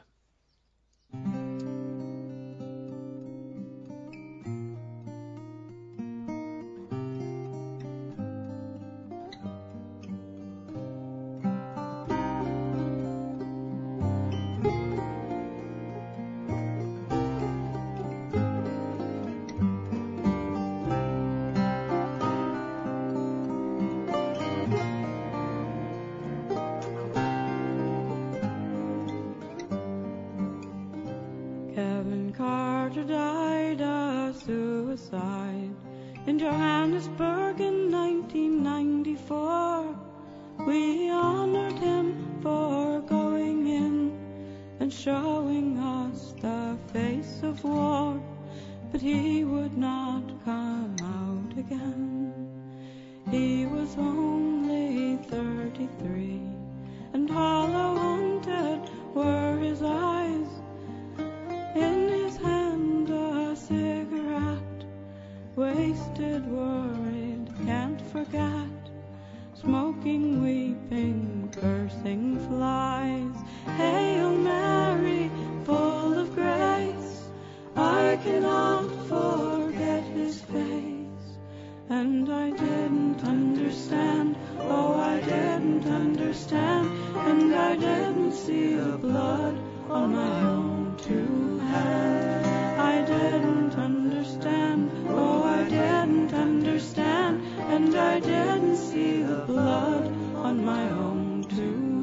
Kevin Carter died of suicide in Johannesburg in 1994. We honored him for going in and showing us the face of war, but he would not come out again. He was only 33, and hollow haunted were his eyes. In his hand a cigarette, wasted, worried, can't forget, smoking, weeping, cursing flies. Hail Mary, full of grace, I cannot forget his face. And I didn't understand, oh I didn't understand, and I didn't see the blood on my own two hands. I didn't understand, oh I didn't understand, and I didn't see the blood on my own two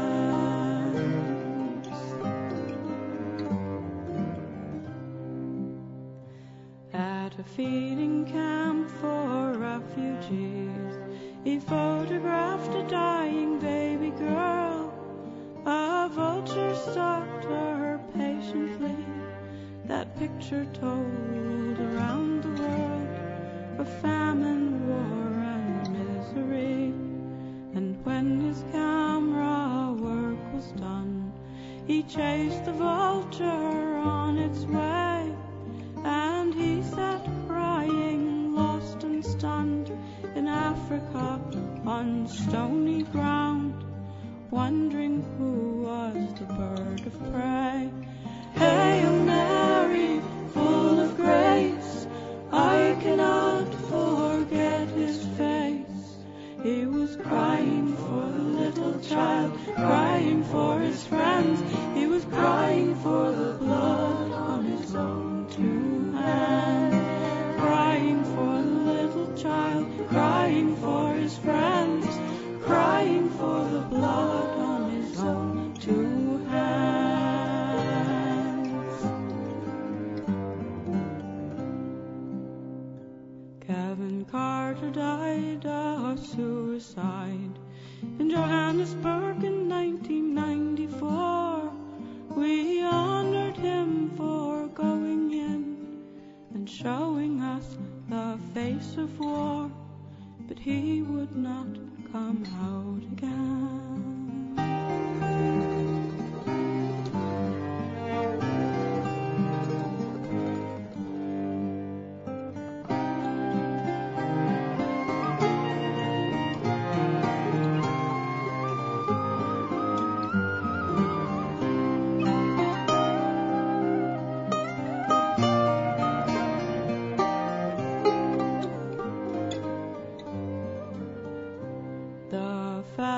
hands. At a feeding camp for refugees, he photographed a dying baby girl. A vulture stalked her patiently. That picture told around the world of famine, war, and misery. And when his camera work was done, he chased the vulture on its way. And he sat crying, lost and stunned, in Africa on stony ground, wondering who was the bird of prey. Hail Mary, full of grace, I cannot forget his face. He was crying for the little child, crying for his friends. He was crying for the blood on his own two hands. Crying for the little child, crying for his friends, crying for the blood on his own two hands. Kevin Carter died of suicide in Johannesburg in 1994. We honored him for going in and showing us the face of war, but he would not come out again.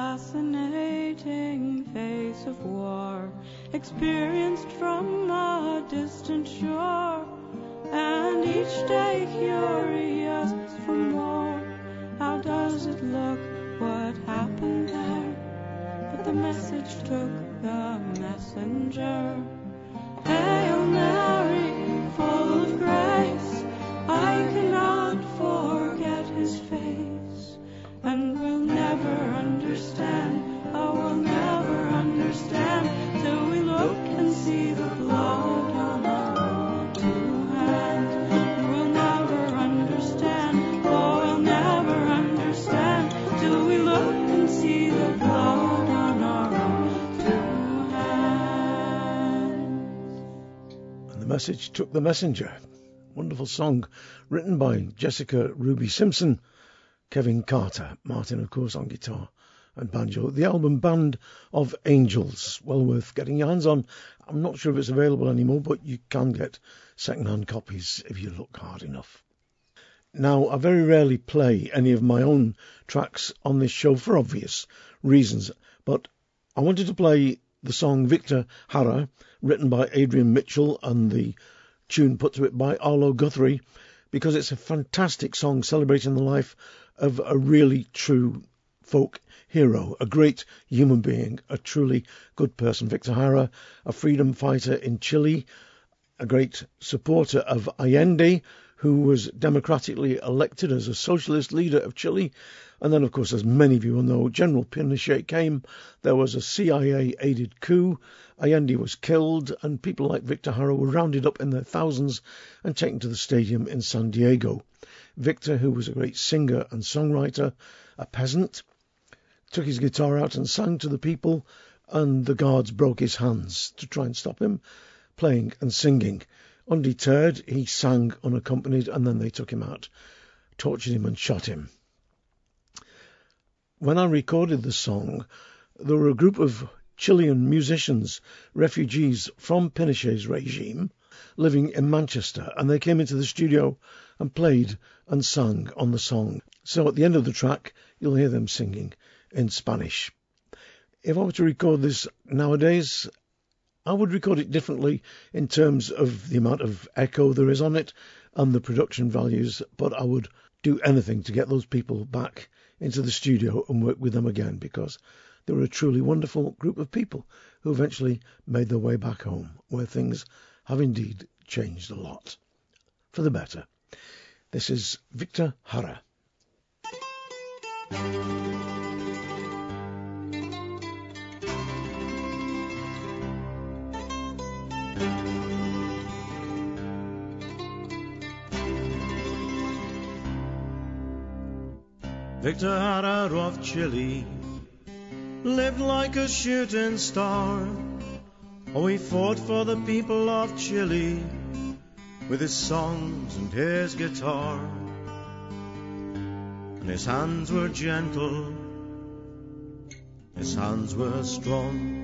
fascinating face of war, experienced from a distant shore, and each day curious for more. How does it look? What happened there? But the message took the messenger. Hail Mary, full of grace, I cannot forget his face, and will never understand, oh, we'll never understand, till we look and see the blood on our two hands. And we'll never understand, oh, we'll never understand, till we look and see the blood on our two hands. And the message took the messenger. Wonderful song written by Jessica Ruby Simpson, Kevin Carter, Martin, of course, on guitar and banjo. The album Band of Angels, well worth getting your hands on. I'm not sure if it's available anymore, but you can get second-hand copies if you look hard enough. Now, I very rarely play any of my own tracks on this show for obvious reasons, but I wanted to play the song Victor Hara, written by Adrian Mitchell and the tune put to it by Arlo Guthrie, because it's a fantastic song celebrating the life of a really true folk hero, a great human being, a truly good person. Victor Hara, a freedom fighter in Chile, a great supporter of Allende, who was democratically elected as a socialist leader of Chile. And then, of course, as many of you will know, General Pinochet came, there was a CIA-aided coup, Allende was killed, and people like Victor Hara were rounded up in their thousands and taken to the stadium in San Diego. Victor, who was a great singer and songwriter, a peasant, took his guitar out and sang to the people, and the guards broke his hands to try and stop him playing and singing. Undeterred, he sang unaccompanied, and then they took him out, tortured him and shot him. When I recorded the song, there were a group of Chilean musicians, refugees from Pinochet's regime, living in Manchester, and they came into the studio and played and sang on the song. So at the end of the track, you'll hear them singing in Spanish. If I were to record this nowadays, I would record it differently in terms of the amount of echo there is on it and the production values, but I would do anything to get those people back into the studio and work with them again, because they were a truly wonderful group of people who eventually made their way back home, where things have indeed changed a lot for the better. This is Victor Hara. Victor Hara of Chile lived like a shooting star. Oh, he fought for the people of Chile with his songs and his guitar. And his hands were gentle, his hands were strong.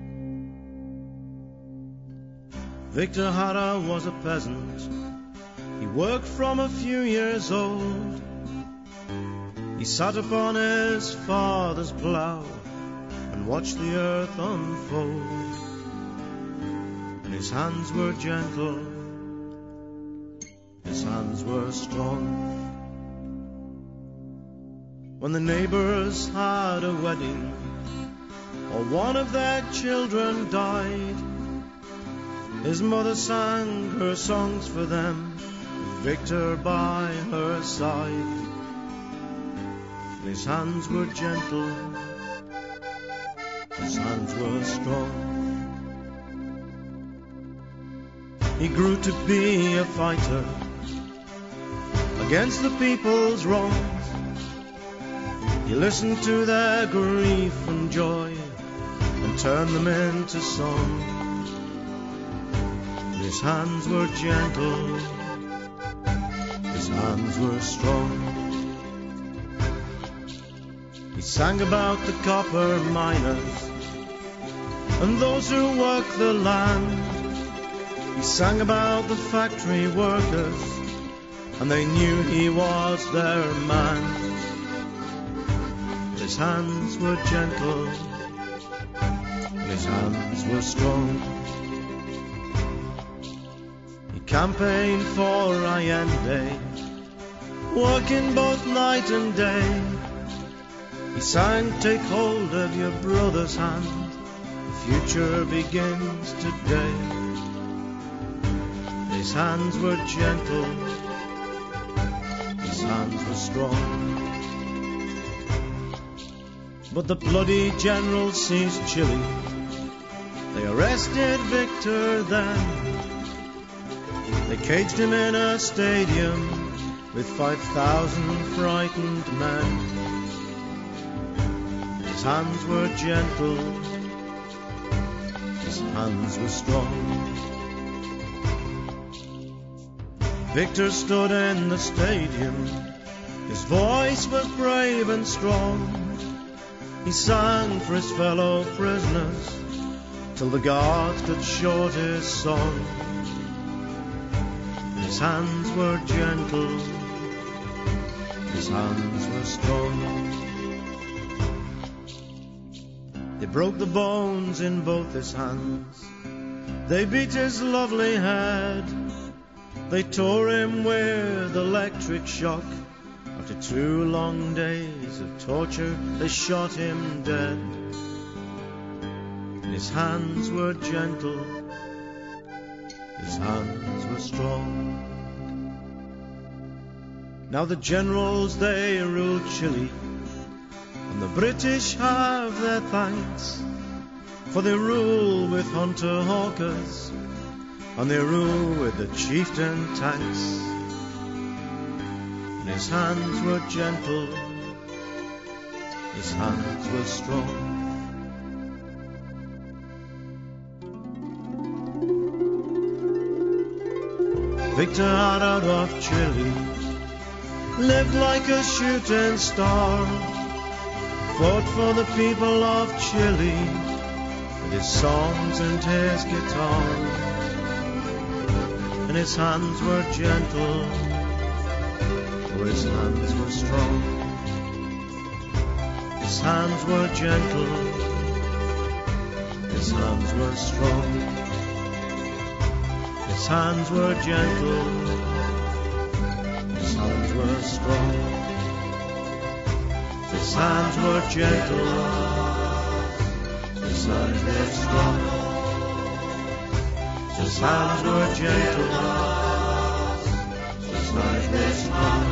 Victor Hara was a peasant. He worked from a few years old. He sat upon his father's plough and watched the earth unfold. And his hands were gentle, his hands were strong. When the neighbors had a wedding, or one of their children died, his mother sang her songs for them, with Victor by her side. And his hands were gentle, his hands were strong. He grew to be a fighter against the people's wrongs. He listened to their grief and joy and turned them into song. And his hands were gentle, his hands were strong. He sang about the copper miners and those who work the land. He sang about the factory workers, and they knew he was their man. his hands were gentle, and his hands were strong. He campaigned for Allende, working both night and day. He sang, take hold of your brother's hand, the future begins today. His hands were gentle, his hands were strong. But the bloody general seized Chile. They arrested Victor then. They caged him in a stadium with 5,000 frightened men. His hands were gentle, his hands were strong. Victor stood in the stadium, his voice was brave and strong. He sang for his fellow prisoners till the guards cut short his song. His hands were gentle, his hands were strong. They broke the bones in both his hands, they beat his lovely head, they tore him with electric shock. After 2 long days of torture, they shot him dead. His hands were gentle, his hands were strong. Now the generals, they rule Chile, and the British have their thanks, for they rule with hunter hawkers, and they rule with the chieftain tanks. His hands were gentle, his hands were strong. Victor Jara of Chile lived like a shooting star, fought for the people of Chile with his songs and his guitar. And his hands were gentle, for his hands were strong. His hands were gentle, his hands were strong. His hands were gentle, his hands were strong. His hands were gentle, his hands were strong. His hands were gentle, his hands were strong.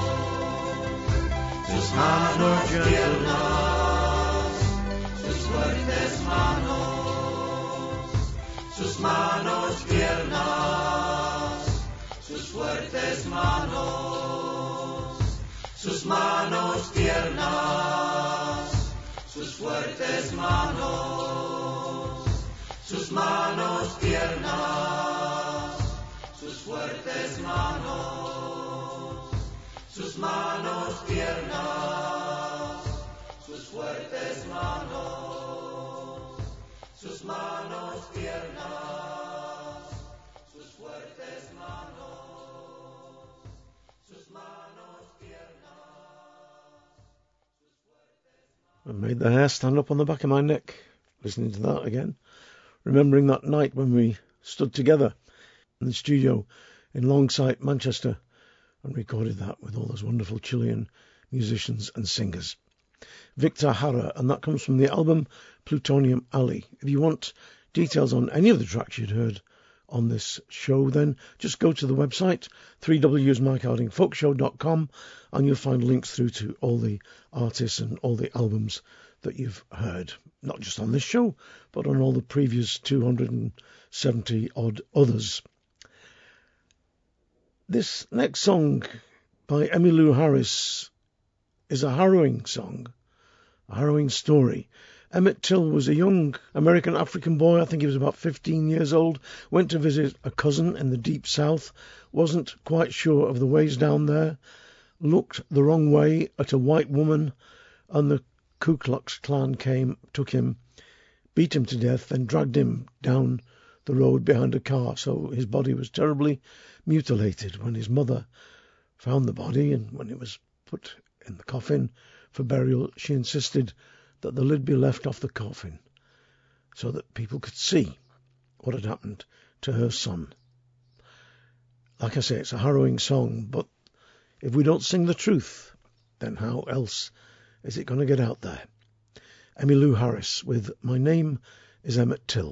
Sus manos tiernas, sus fuertes manos, sus manos tiernas, sus fuertes manos, sus manos tiernas, sus fuertes manos, sus manos tiernas, sus fuertes manos, sus manos tiernas, sus fuertes manos, sus manos tiernas, sus fuertes manos, sus manos tiernas. I made the hair stand up on the back of my neck, listening to that again, remembering that night when we stood together in the studio in Longsight, Manchester, and recorded that with all those wonderful Chilean musicians and singers. Victor Jara, and that comes from the album Plutonium Alley. If you want details on any of the tracks you'd heard on this show, then just go to the website, 3wsmikehardingfolkshow.com, and you'll find links through to all the artists and all the albums that you've heard, not just on this show, but on all the previous 270-odd others. This next song by Emmylou Harris is a harrowing song, a harrowing story. Emmett Till was a young American African boy, I think he was about 15 years old, went to visit a cousin in the deep south, wasn't quite sure of the ways down there, looked the wrong way at a white woman, and the Ku Klux Klan came, took him, beat him to death, then dragged him down the road behind a car, so his body was terribly mutilated. When his mother found the body and when it was put in the coffin for burial, she insisted that the lid be left off the coffin so that people could see what had happened to her son. Like I say, it's a harrowing song, but if we don't sing the truth, then how else is it going to get out there? Emmylou Harris with My Name is Emmett Till.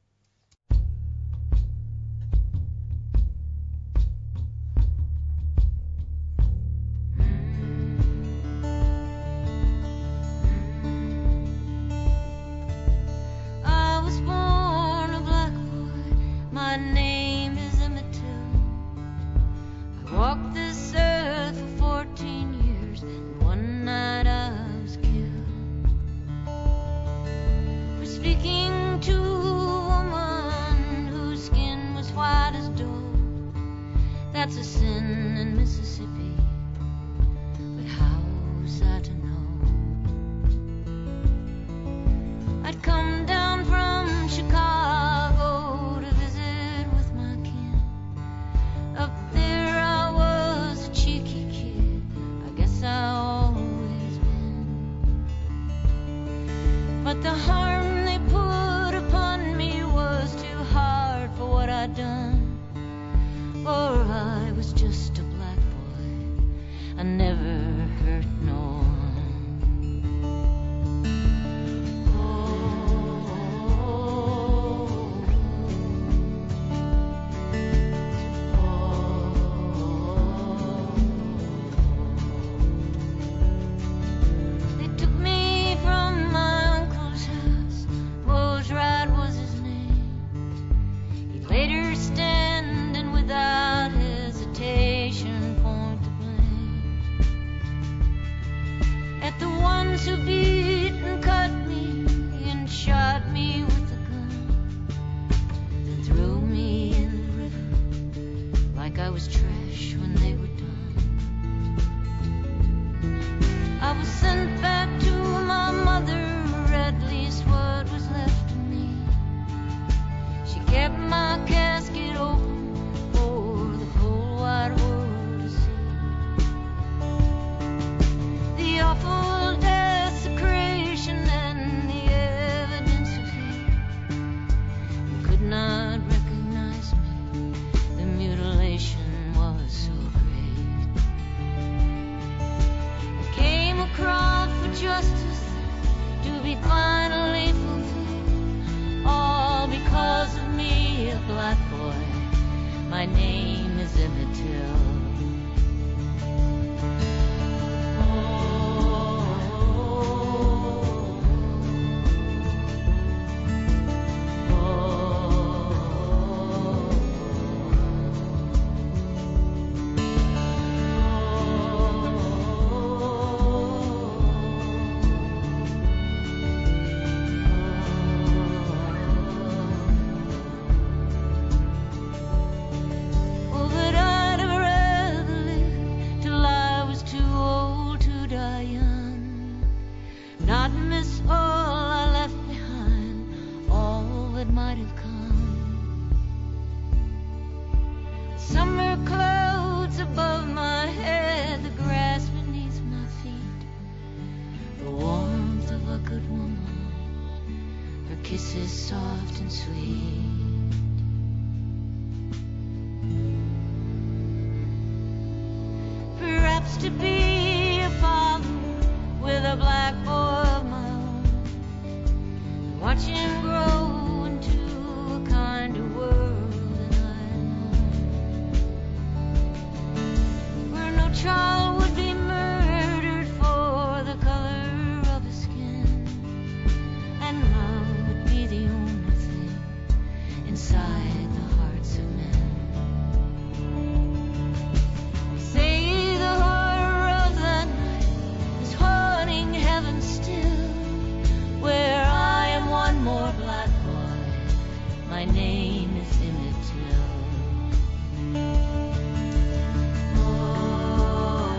That's a sin in Mississippi, but how was I to know? I'd come down from Chicago to visit with my kin. Up there I was a cheeky kid, I guess I always been. But the harm they put upon me was too hard for what I'd done. For I was just a black boy, I never hurt no one. They took me from my uncle's house, Mosrad was his name. He later standing without hesitation point the blame at the ones who beat and cut me and shot me with a gun, then threw me in the river like I was trash when they were done. I was sent back to my mother, or at least what was left of me. She kept my casket open for the whole wide world to see. The awful desecration and the evidence of hate. You could not recognize me, the mutilation was so great. I came across for justice to be finally fulfilled, all because of me, a black boy. My name is Emmett Till. Oh, but I'd have rather lived till I was too old to die young, not miss all I left behind, all that might have come. Summer clouds above my head, the grass beneath my feet, the warmth of a good woman, her kisses soft and sweet. Perhaps to be a father with a black boy of my own, and watch him grow into a kinder world than I know, where no child would be murdered for the color of his skin, and love would be the only thing inside the hearts of men. Say the horror of that night is haunting heaven still, where I am one more black boy. My name is Emmett Till. Oh,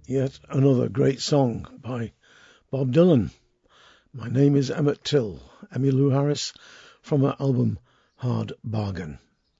Yet another great song by Bob Dylan. My name is Emmett Till, Emmylou Harris, from her album Hard Bargain.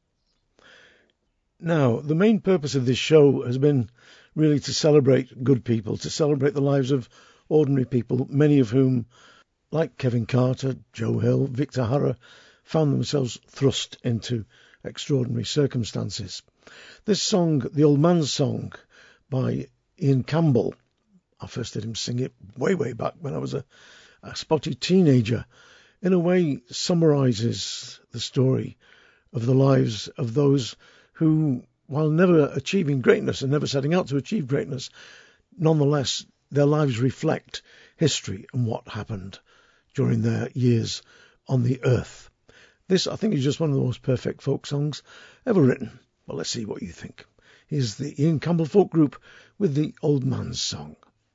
Now, the main purpose of this show has been really to celebrate good people, to celebrate the lives of ordinary people, many of whom, like Kevin Carter, Joe Hill, Victor Hara, found themselves thrust into extraordinary circumstances. This song, The Old Man's Song, by Ian Campbell, I first heard him sing it way back when I was a spotty teenager, in a way summarises the story of the lives of those who, while never achieving greatness and never setting out to achieve greatness, nonetheless their lives reflect history and what happened during their years on the earth. This, I think, is just one of the most perfect folk songs ever written. Well, let's see what you think. Here's the Ian Campbell Folk Group with The Old Man's Song.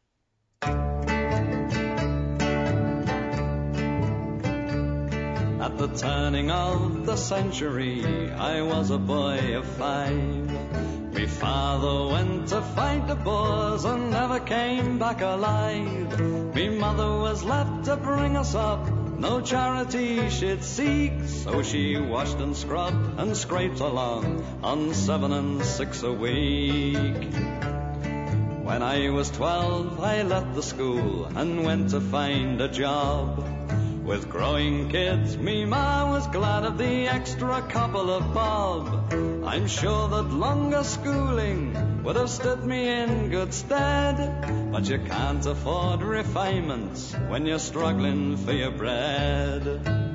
At the turning of the century, I was a boy of 5. Me father went to fight the Boers and never came back alive. Me mother was left to bring us up, no charity she'd seek, so she washed and scrubbed and scraped along on 7 and 6 a week. When I was 12, I left the school and went to find a job. With growing kids, me ma was glad of the extra couple of bob. I'm sure that longer schooling would have stood me in good stead, but you can't afford refinements when you're struggling for your bread.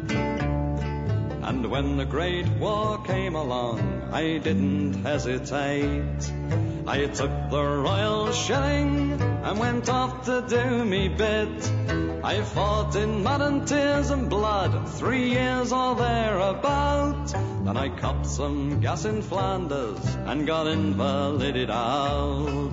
And when the Great War came along, I didn't hesitate. I took the Royal Shilling and went off to do me bit. I fought in mud and tears and blood 3 years or thereabout. Then I copped some gas in Flanders and got invalided out.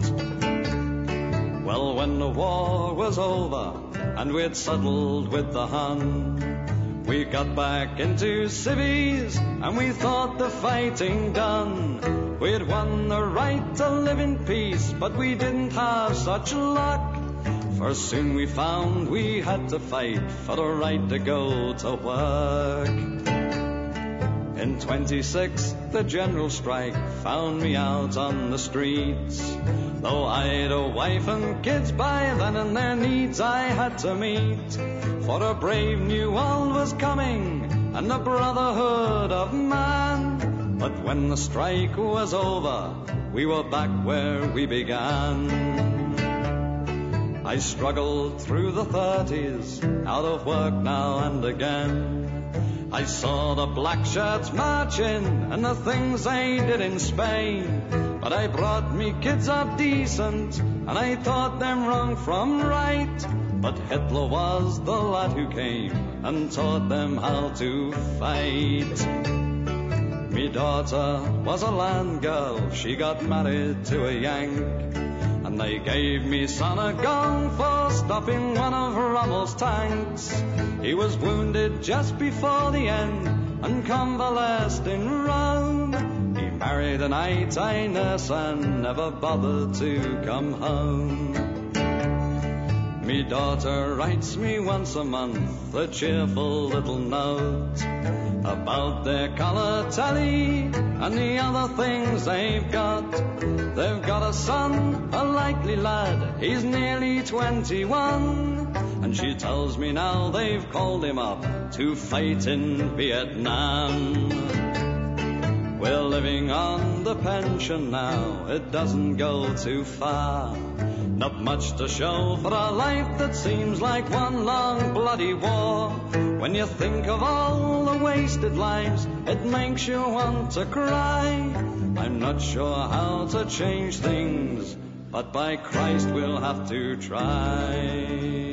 Well, when the war was over and we'd settled with the Hun, we got back into civvies and we thought the fighting done. We'd won the right to live in peace, but we didn't have such luck. For soon we found we had to fight for the right to go to work. In 26, the general strike found me out on the streets. Though I'd a wife and kids by then and their needs I had to meet. For a brave new world was coming and the brotherhood of man. But when the strike was over, we were back where we began. I struggled through the 30s, out of work now and again. I saw the black shirts marching and the things they did in Spain. But I brought me kids up decent and I taught them wrong from right. But Hitler was the lad who came and taught them how to fight. Me daughter was a land girl, she got married to a Yank. And they gave me son a gun for stopping one of Rommel's tanks. He was wounded just before the end and convalesced in Rome. He married an 8-eye nurse and never bothered to come home. Me daughter writes me once a month a cheerful little note about their colour telly and the other things they've got. They've got a son, a likely lad, he's nearly 21. And she tells me now they've called him up to fight in Vietnam. We're living on the pension now, it doesn't go too far. Not much to show for a life that seems like one long bloody war. When you think of all the wasted lives, it makes you want to cry. I'm not sure how to change things, but by Christ we'll have to try.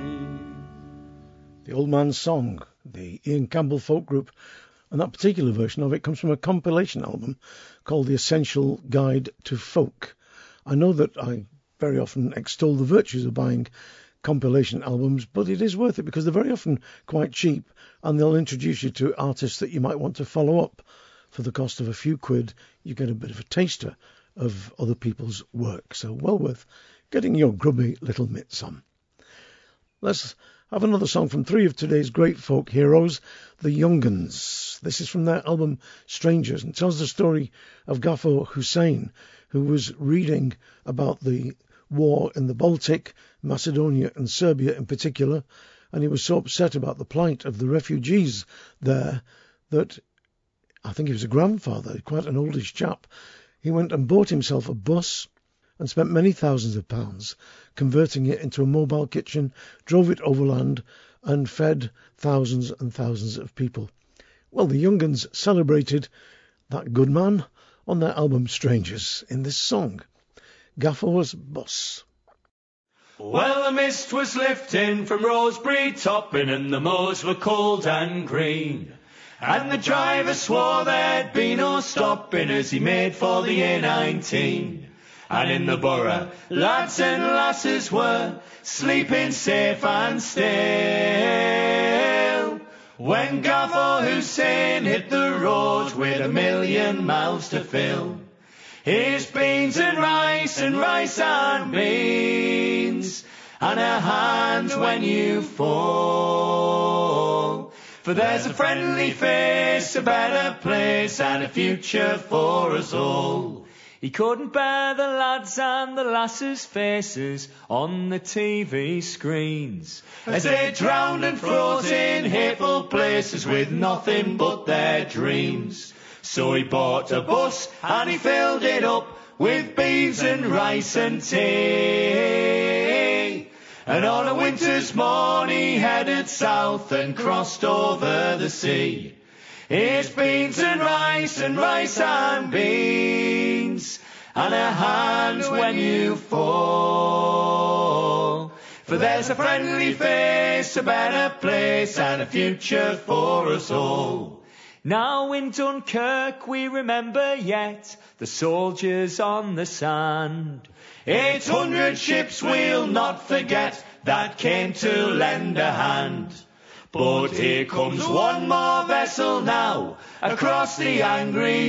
The Old Man's Song, the Ian Campbell Folk Group, and that particular version of it comes from a compilation album called The Essential Guide to Folk. I know that I very often extol the virtues of buying compilation albums, but it is worth it because they're very often quite cheap and they'll introduce you to artists that you might want to follow up. For the cost of a few quid, you get a bit of a taster of other people's work, so well worth getting your grubby little mitts on. Let's have another song from three of today's great folk heroes, the Young 'Uns. This is from their album Strangers and tells the story of Ghaffur Hussain, who was reading about the war in the Baltic, Macedonia and Serbia in particular, and he was so upset about the plight of the refugees there that, I think he was a grandfather, quite an oldish chap, he went and bought himself a bus and spent many thousands of pounds converting it into a mobile kitchen, drove it overland and fed thousands and thousands of people. Well, the Young 'Uns celebrated that good man on their album Strangers in this song, Ghaffur's Bus. Well, the mist was lifting from Rosebery topping and the moors were cold and green, and the driver swore there'd be no stopping as he made for the A19. And in the borough, lads and lasses were sleeping safe and still, when Ghaffur Hussain hit the road with 1,000,000 mouths to fill. His beans and rice and beans, and a hand when you fall. For there's a friendly face, a better place, and a future for us all. He couldn't bear the lads and the lasses' faces on the TV screens, as they drowned and froze in hateful places with nothing but their dreams. So he bought a bus and he filled it up with beans and rice and tea. And on a winter's morn he headed south and crossed over the sea. His beans and rice and beans, and a hand when you fall. For there's a friendly face, a better place, and a future for us all. Now in Dunkirk we remember yet the soldiers on the sand. 800 ships we'll not forget that came to lend a hand. But here comes one more vessel now across the angry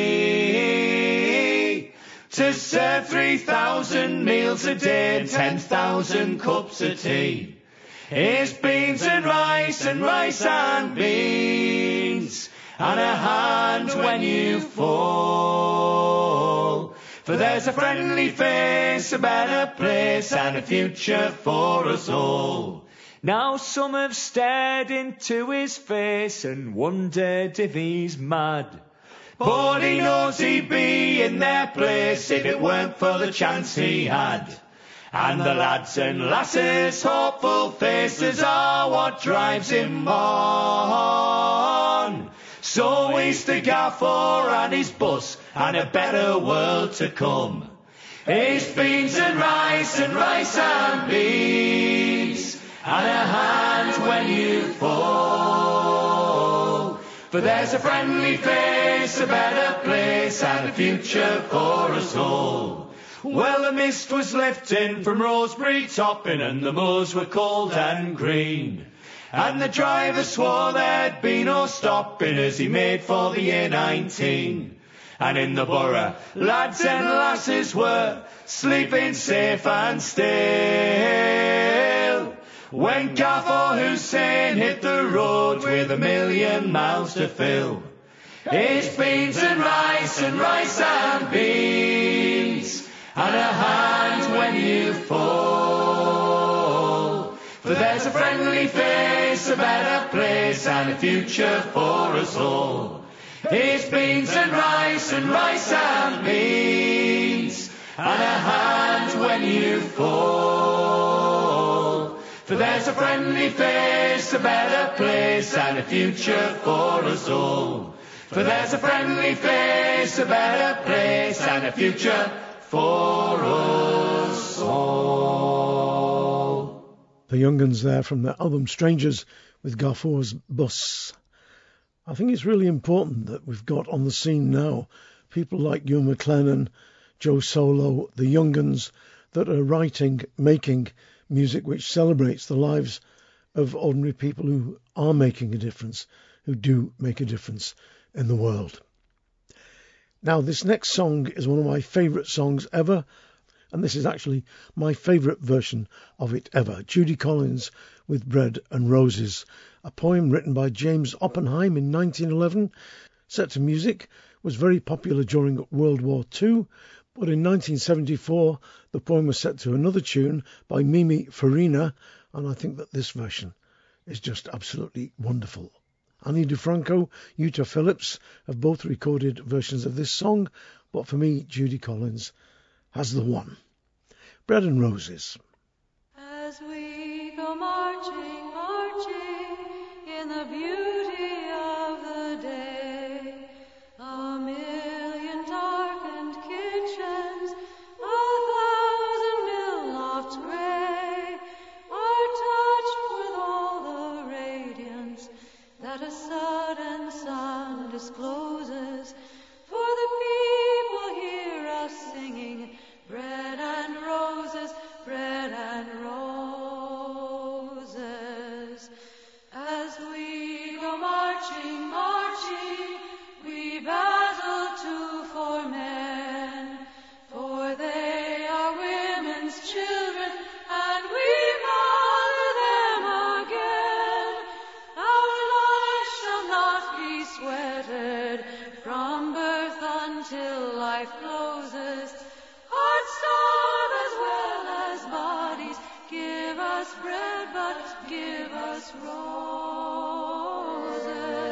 sea, to serve 3,000 meals a day and 10,000 cups of tea. Here's beans and rice and beans, and a hand when you fall. For there's a friendly face, a better place, and a future for us all. Now some have stared into his face and wondered if he's mad, but he knows he'd be in their place if it weren't for the chance he had. And the lads and lasses' hopeful faces are what drives him on. So he's to Ghaffur and his bus and a better world to come. His beans and rice and beans, and a hand when you fall. For there's a friendly face, a better place, and a future for us all. Well, the mist was lifting from Rosebery topping, and the moors were cold and green, and the driver swore there'd be no stopping as he made for the A19. And in the borough, lads and lasses were sleeping safe and still, when Ghaffur Hussain hit the road with 1,000,000 mouths to fill. His beans and rice and beans, and a hand when you fall. For there's a friendly face, a better place, and a future for us all. His beans and rice and beans, and a hand when you fall. For there's a friendly face, a better place, and a future for us all. For there's a friendly face, a better place, and a future for us all. The Young 'Uns there from their album Strangers with Ghaffur's Bus. I think it's really important that we've got on the scene now people like Hugh McLennan, Joe Solo, the Young 'Uns that are writing, making music which celebrates the lives of ordinary people who are making a difference, who do make a difference in the world. Now, this next song is one of my favourite songs ever. and this is actually my favourite version of it ever. Judy Collins with Bread and Roses, a poem written by James Oppenheim in 1911, set to music, was very popular during World War II, but in 1974 the poem was set to another tune by Mimi Farina, and I think that this version is just absolutely wonderful. Ani DiFranco, Utah Phillips have both recorded versions of this song, but for me, Judy Collins has the one. Bread and Roses. As we go marching, marching in the beauty of the day, a million darkened kitchens, 1,000 mill lofts gray, are touched with all the radiance that a sudden sun discloses. For the people hear us singing, bread and roses, bread and roses. As we go marching, marching, we battle too for men, for they are women's children, and we mother them again. Our lives shall not be sweated from birth until life closes. Hearts starve as well as bodies. Give us bread, but give us roses.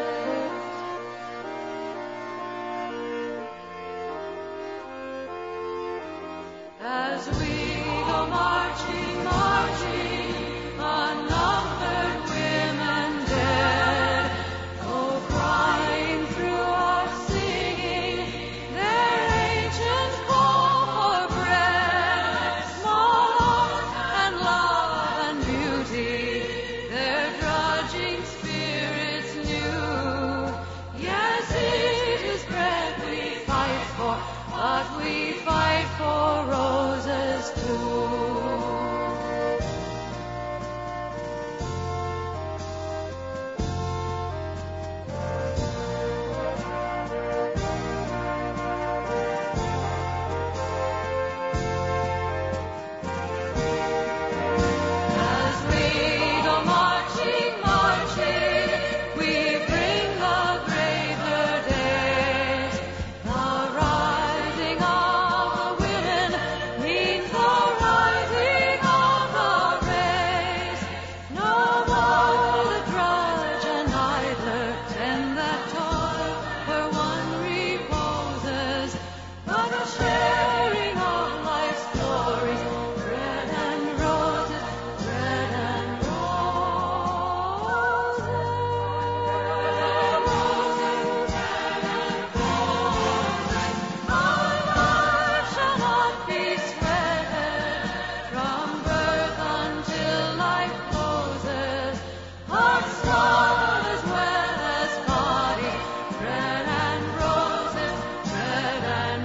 As we go marching, marching, unnumbered women dead go crying through our singing their ancient call for bread, small hope and love and beauty, their drudging spirits new. Yes, it is bread we fight for, but we fight for roses too. As we go marching, marching, we bring the braver days. The rising of the women means the rising of the race. No more the drudge and idler tend that toil where one reposes, but a sharing of life's glories. Bread and roses, bread and roses. My life shall not be sweated from birth until life closes. Hearts starve as well as bodies. Bread and roses, bread and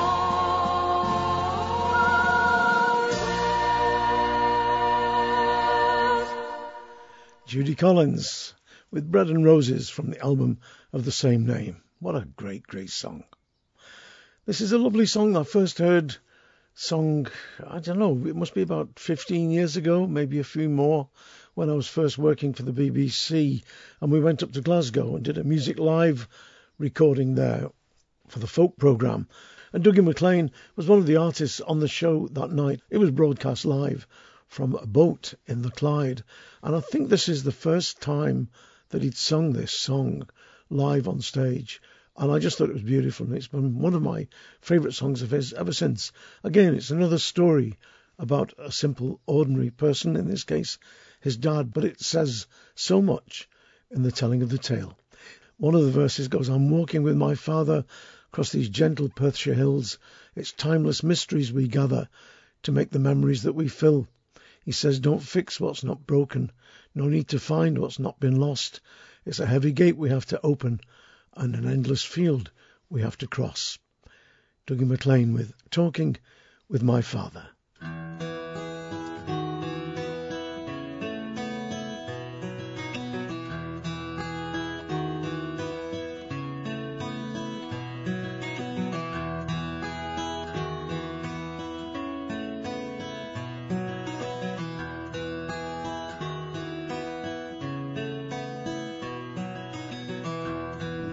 roses. Judy Collins with Bread and Roses from the album of the same name. What a great, great song. This is a lovely song I first heard I don't know, it must be about 15 years ago, maybe a few more, when I was first working for the BBC, and we went up to Glasgow and did a Music Live recording there for the folk programme. And Dougie MacLean was one of the artists on the show that night. It was broadcast live from a boat in the Clyde, and I think this is the first time that he'd sung this song live on stage, and I just thought it was beautiful, and it's been one of my favourite songs of his ever since. Again, it's another story about a simple, ordinary person, in this case his dad, but it says so much in the telling of the tale. One of the verses goes, I'm walking with my father across these gentle Perthshire hills. It's timeless mysteries we gather to make the memories that we fill. He says, don't fix what's not broken. No need to find what's not been lost. It's a heavy gate we have to open and an endless field we have to cross. Dougie MacLean with Talking with My Father.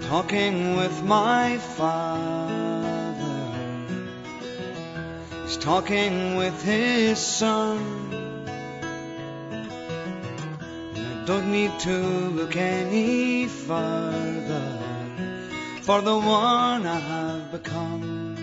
talking with my father. He's talking with his son. And I don't need to look any further for the one I have become.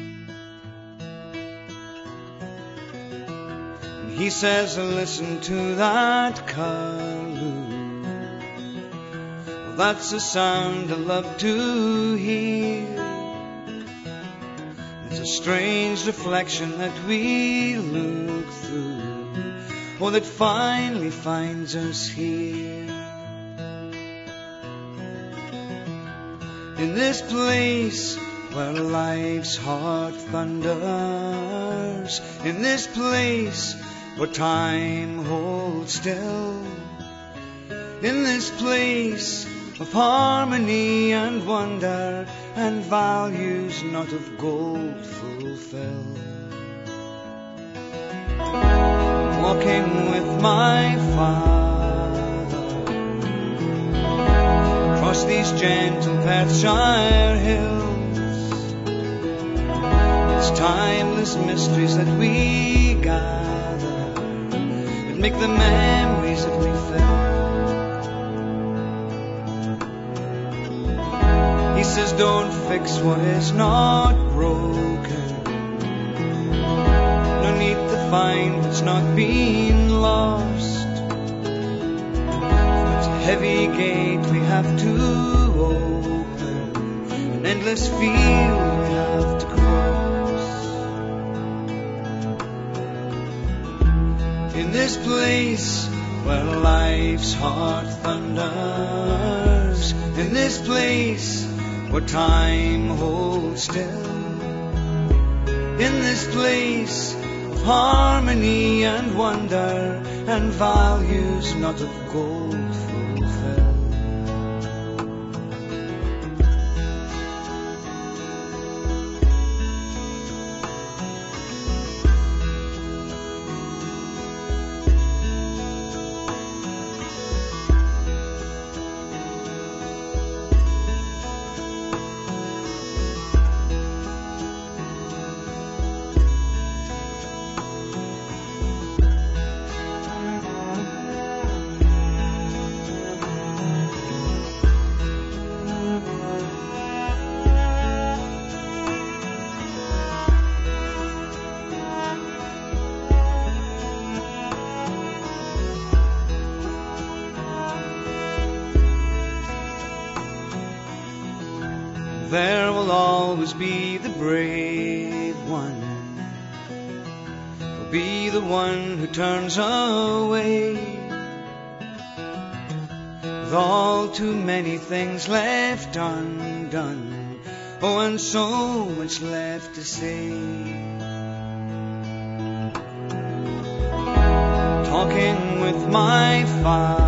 And he says, listen to that curlew. That's a sound I love to hear. It's a strange reflection that we look through, oh, that finally finds us here. In this place where life's heart thunders, in this place where time holds still, in this place of harmony and wonder and values not of gold fulfilled. Walking with my father across these gentle Perthshire hills, it's timeless mysteries that we gather that make the memories that we fill. He says, don't fix what is not broken. No need to find what's not been lost. For it's a heavy gate we have to open, an endless field we have to cross. In this place where life's heart thunders, in this place where time holds still, in this place of harmony and wonder and values not of gold fulfilled. There will always be the brave one, will be the one who turns away, with all too many things left undone, oh, and so much left to say. Talking with my father,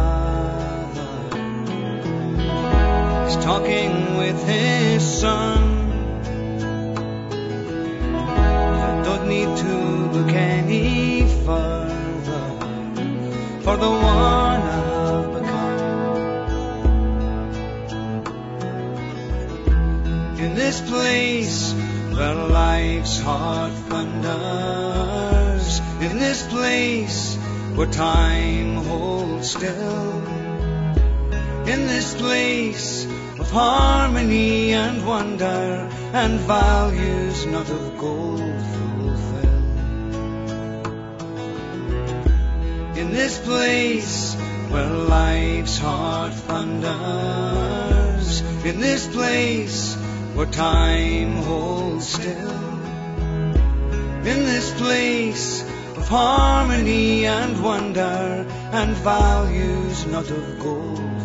talking with his son. I don't need to look any further for the one I've become. In this place where life's heart thunders, in this place where time holds still, in this place of harmony and wonder and values not of gold fulfilled. In this place where life's heart thunders, in this place where time holds still, in this place of harmony and wonder and values not of gold fulfilled.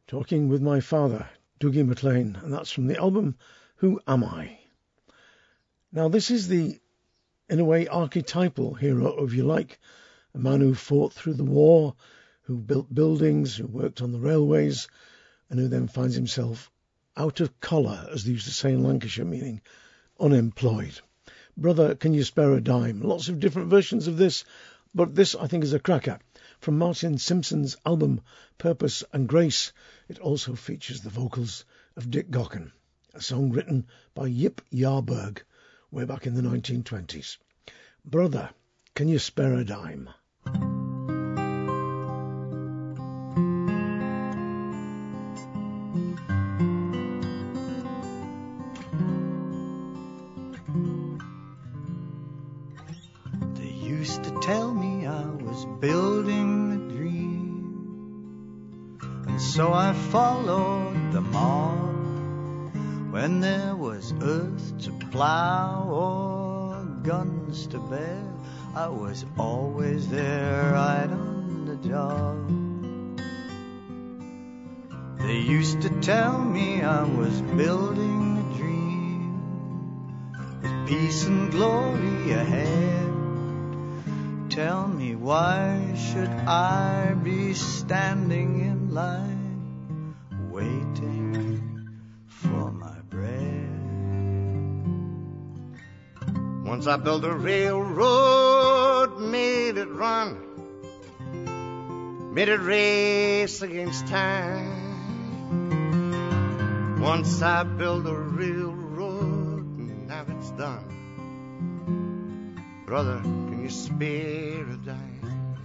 Talking with My Father, Dougie MacLean, and that's from the album Who Am I? Now this is the, in a way, archetypal hero, if you like, a man who fought through the war, who built buildings, who worked on the railways, and who then finds himself out of collar, as they used to say in Lancashire, meaning unemployed. Brother, Can You Spare a Dime? Lots of different versions of this, but this I think is a cracker. From Martin Simpson's album Purpose and Grace, it also features the vocals of Dick Gaughan, a song written by Yip Yarberg way back in the 1920s. Brother, Can You Spare a Dime? They used to tell me I was building a dream, and so I followed them all. When there was earth to plow or guns to bear, I was always there, right on the job. They used to tell me I was building a dream, with peace and glory ahead. Tell me, why should I be standing in line, waiting for my bread? Once I built a railroad, made it run, made it race against time. Once I built a railroad, now it's done. Brother, can you spare a dime?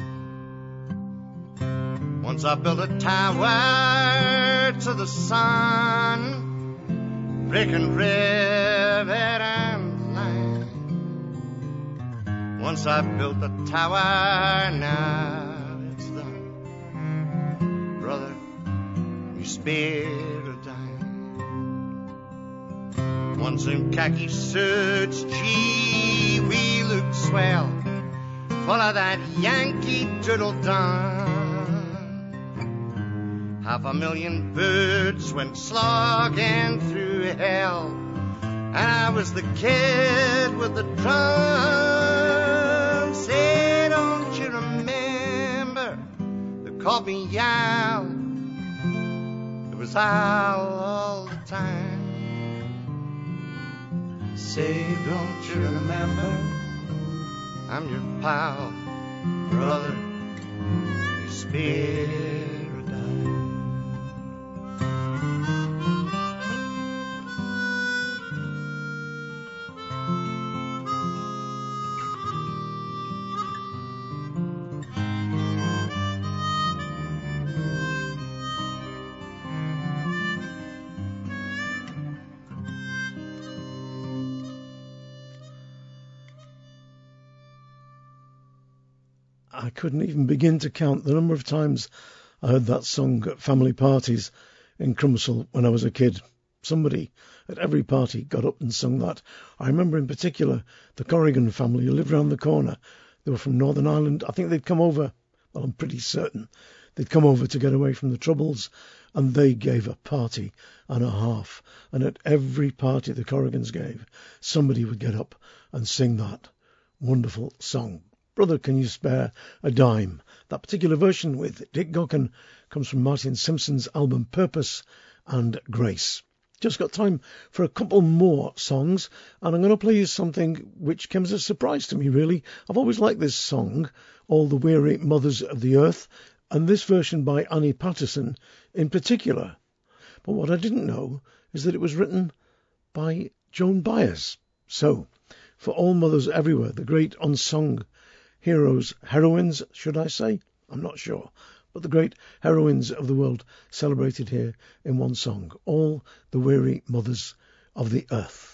Once I built a tower to the sun, breaking river and line. Once I built a tower, now it's done. Brother, can you spare a dime? Once in khaki suits, gee, we looked swell, full of that Yankee doodle dun. 500,000 birds went slogging through hell, and I was the kid with the drum. Say, don't you remember? They called me Al. It was Al all the time. Say, don't you remember? I'm your pal, brother. You spare a dime. I couldn't even begin to count the number of times I heard that song at family parties in Crumpsall when I was a kid. Somebody at every party got up and sung that. I remember in particular the Corrigan family who lived round the corner. They were from Northern Ireland. I think they'd come over, well, I'm pretty certain they'd come over to get away from the Troubles, and they gave a party and a half. And at every party the Corrigans gave, somebody would get up and sing that wonderful song. Brother, Can You Spare a Dime? That particular version with Dick Gaughan comes from Martin Simpson's album Purpose and Grace. Just got time for a couple more songs, and I'm going to play you something which came as a surprise to me, really. I've always liked this song, All the Weary Mothers of the Earth, and this version by Annie Patterson in particular. But what I didn't know is that it was written by Joan Baez. So, for all mothers everywhere, the great unsung heroes, heroines, should I say? I'm not sure. But the great heroines of the world celebrated here in one song. All the weary mothers of the earth.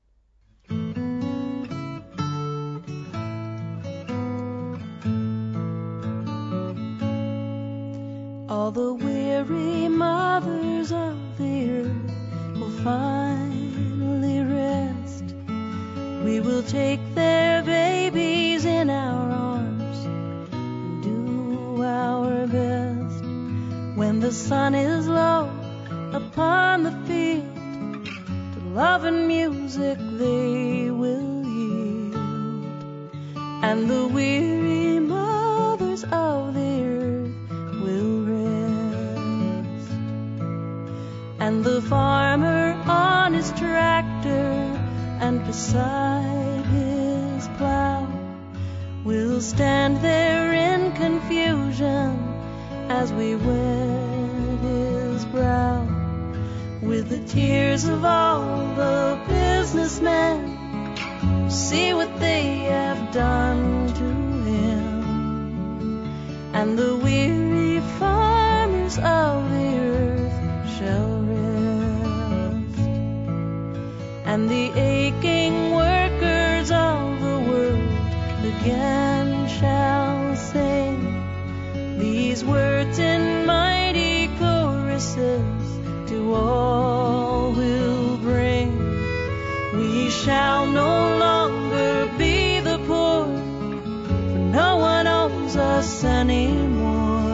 All the weary mothers of the earth will finally rest. We will take their babies in our arms and do our best. When the sun is low upon the field, to love and music they will yield, and the weary mothers of the earth will rest, and the farmer on his tractor and beside his plow will stand there in confusion as we wet his brow with the tears of all the businessmen who see what they have done to him, and the weary farmers of the earth shall rest, and the aching workers of the world again shall sing these words in mighty choruses to all will bring. We shall no longer be the poor, for no one owns us anymore,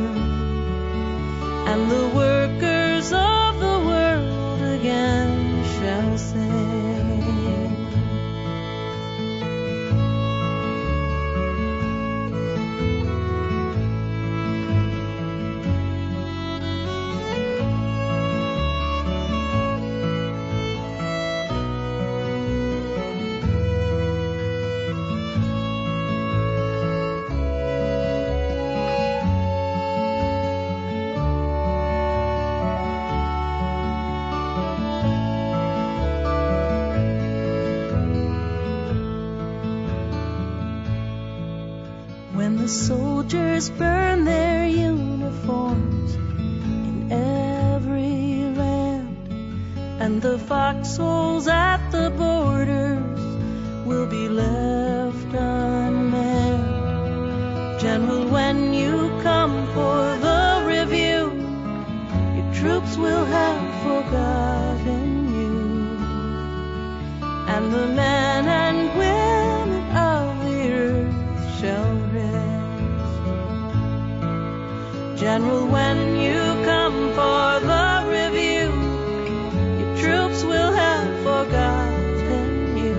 and the workers of the world again shall sing. When the soldiers burn their uniforms in every land, and the foxholes at the borders will be left unmanned, General, when you come for the review, your troops will have forgotten you, and the men and women of the earth shall rest. General, when you come for the review, your troops will have forgotten you,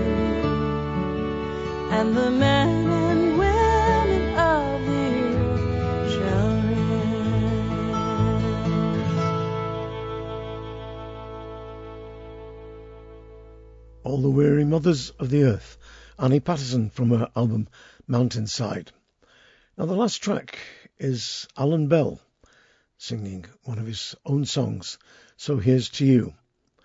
and the men and women of the earth shall rest. All the Weary Mothers of the Earth, Annie Patterson, from her album Mountainside. Now the last track is Alan Bell singing one of his own songs, So Here's to You.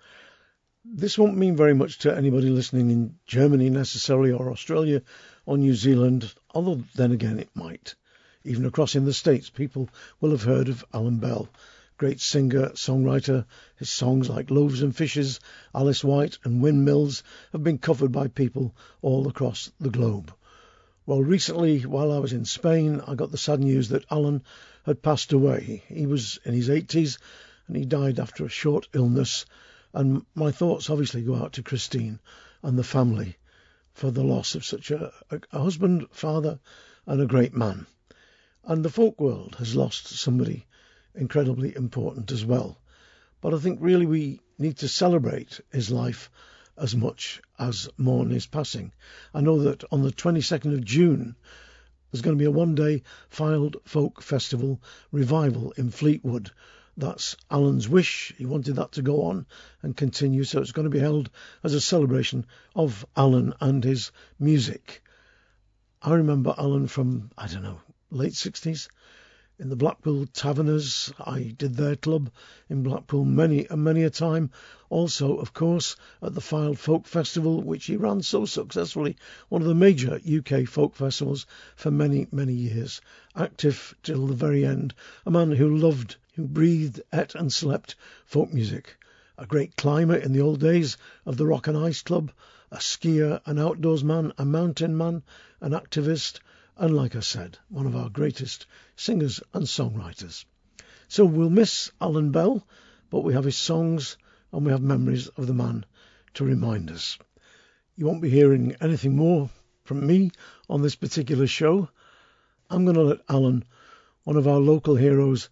This won't mean very much to anybody listening in Germany necessarily, or Australia or New Zealand, although then again it might. Even across in the States, people will have heard of Alan Bell. Great singer, songwriter. His songs like Loaves and Fishes, Alice White and Windmills have been covered by people all across the globe. Well, recently, while I was in Spain, I got the sad news that Alan had passed away. He was in his 80s and he died after a short illness. And my thoughts obviously go out to Christine and the family for the loss of such a husband, father, and a great man. And the folk world has lost somebody incredibly important as well. But I think really we need to celebrate his life as much as mourn his passing. I know that on the 22nd of June, there's going to be a one-day Fylde Folk Festival revival in Fleetwood. That's Alan's wish. He wanted that to go on and continue, so it's going to be held as a celebration of Alan and his music. I remember Alan from, late 60s. In the Blackpool Taverners, I did their club in Blackpool many a time. Also, of course, at the Fylde Folk Festival, which he ran so successfully, one of the major UK folk festivals for many years. Active till the very end. A man who loved, who breathed, ate and slept folk music. A great climber in the old days of the Rock and Ice Club. A skier, an outdoors man, a mountain man, an activist. And like I said, one of our greatest singers and songwriters. So we'll miss Alan Bell, but we have his songs and we have memories of the man to remind us. You won't be hearing anything more from me on this particular show. I'm going to let Alan, one of our local heroes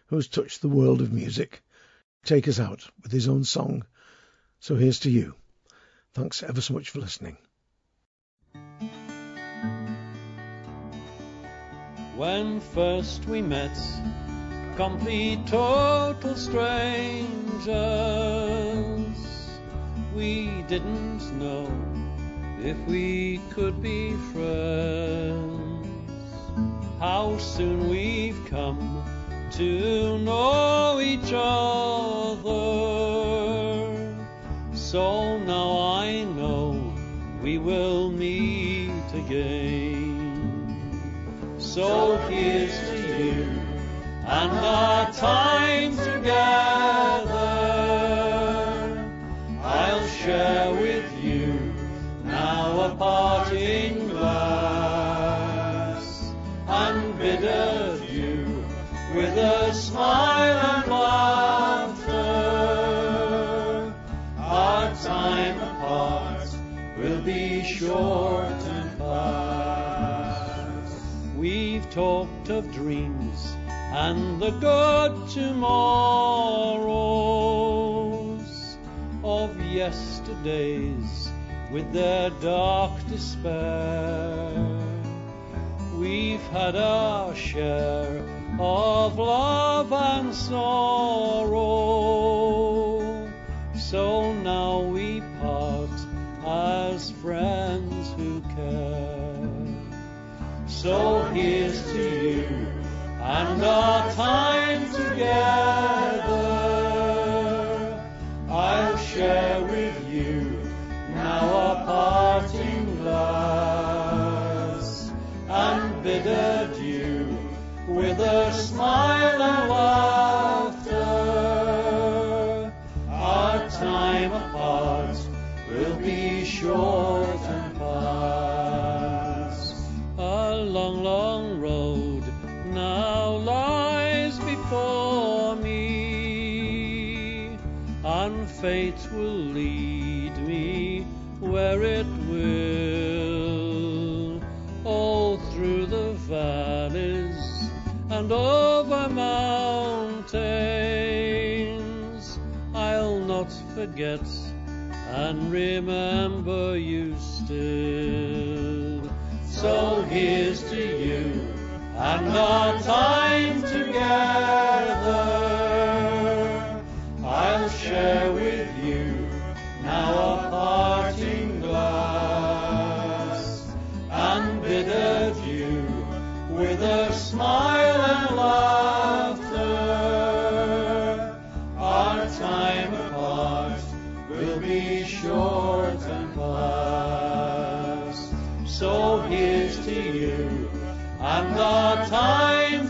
who's touched the world of music, take us out with his own song. So here's to you. Thanks ever so much for listening. When first we met, complete total strangers, we didn't know if we could be friends. How soon we've come to know each other. So now I know we will meet again. So here's to you and our time together. I'll share with you now a parting glass, and bid adieu with a smile and laughter. Our time apart will be short and fast. We've talked of dreams and the good tomorrows, of yesterdays with their dark despair. We've had our share of love and sorrow, so now we part as friends who care. So here's to you and our time together. I'll share with you now a parting glass, and bid adieu with a smile and laughter. Our time apart will be short and past. A long, long road now lies before me, and fate will lead me where it will. All through the valleys and over mountains, I'll not forget and remember you still. So here's to you and our time together. I'll share with you now a parting glass, and bid adieu with a smile and laughter. Our time apart will be short and past. So here's to you and our time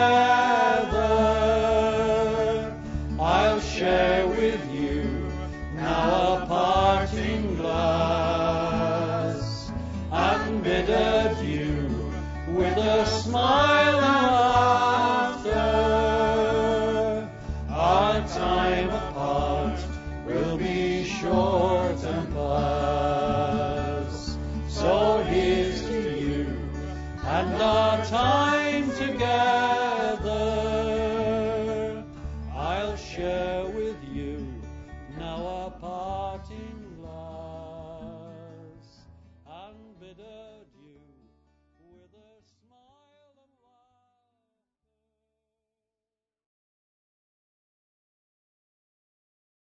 together. I'll share with you now a parting glass, and bid adieu with a smile and laughter. Our time apart will be short and past. So here's to you and our time together.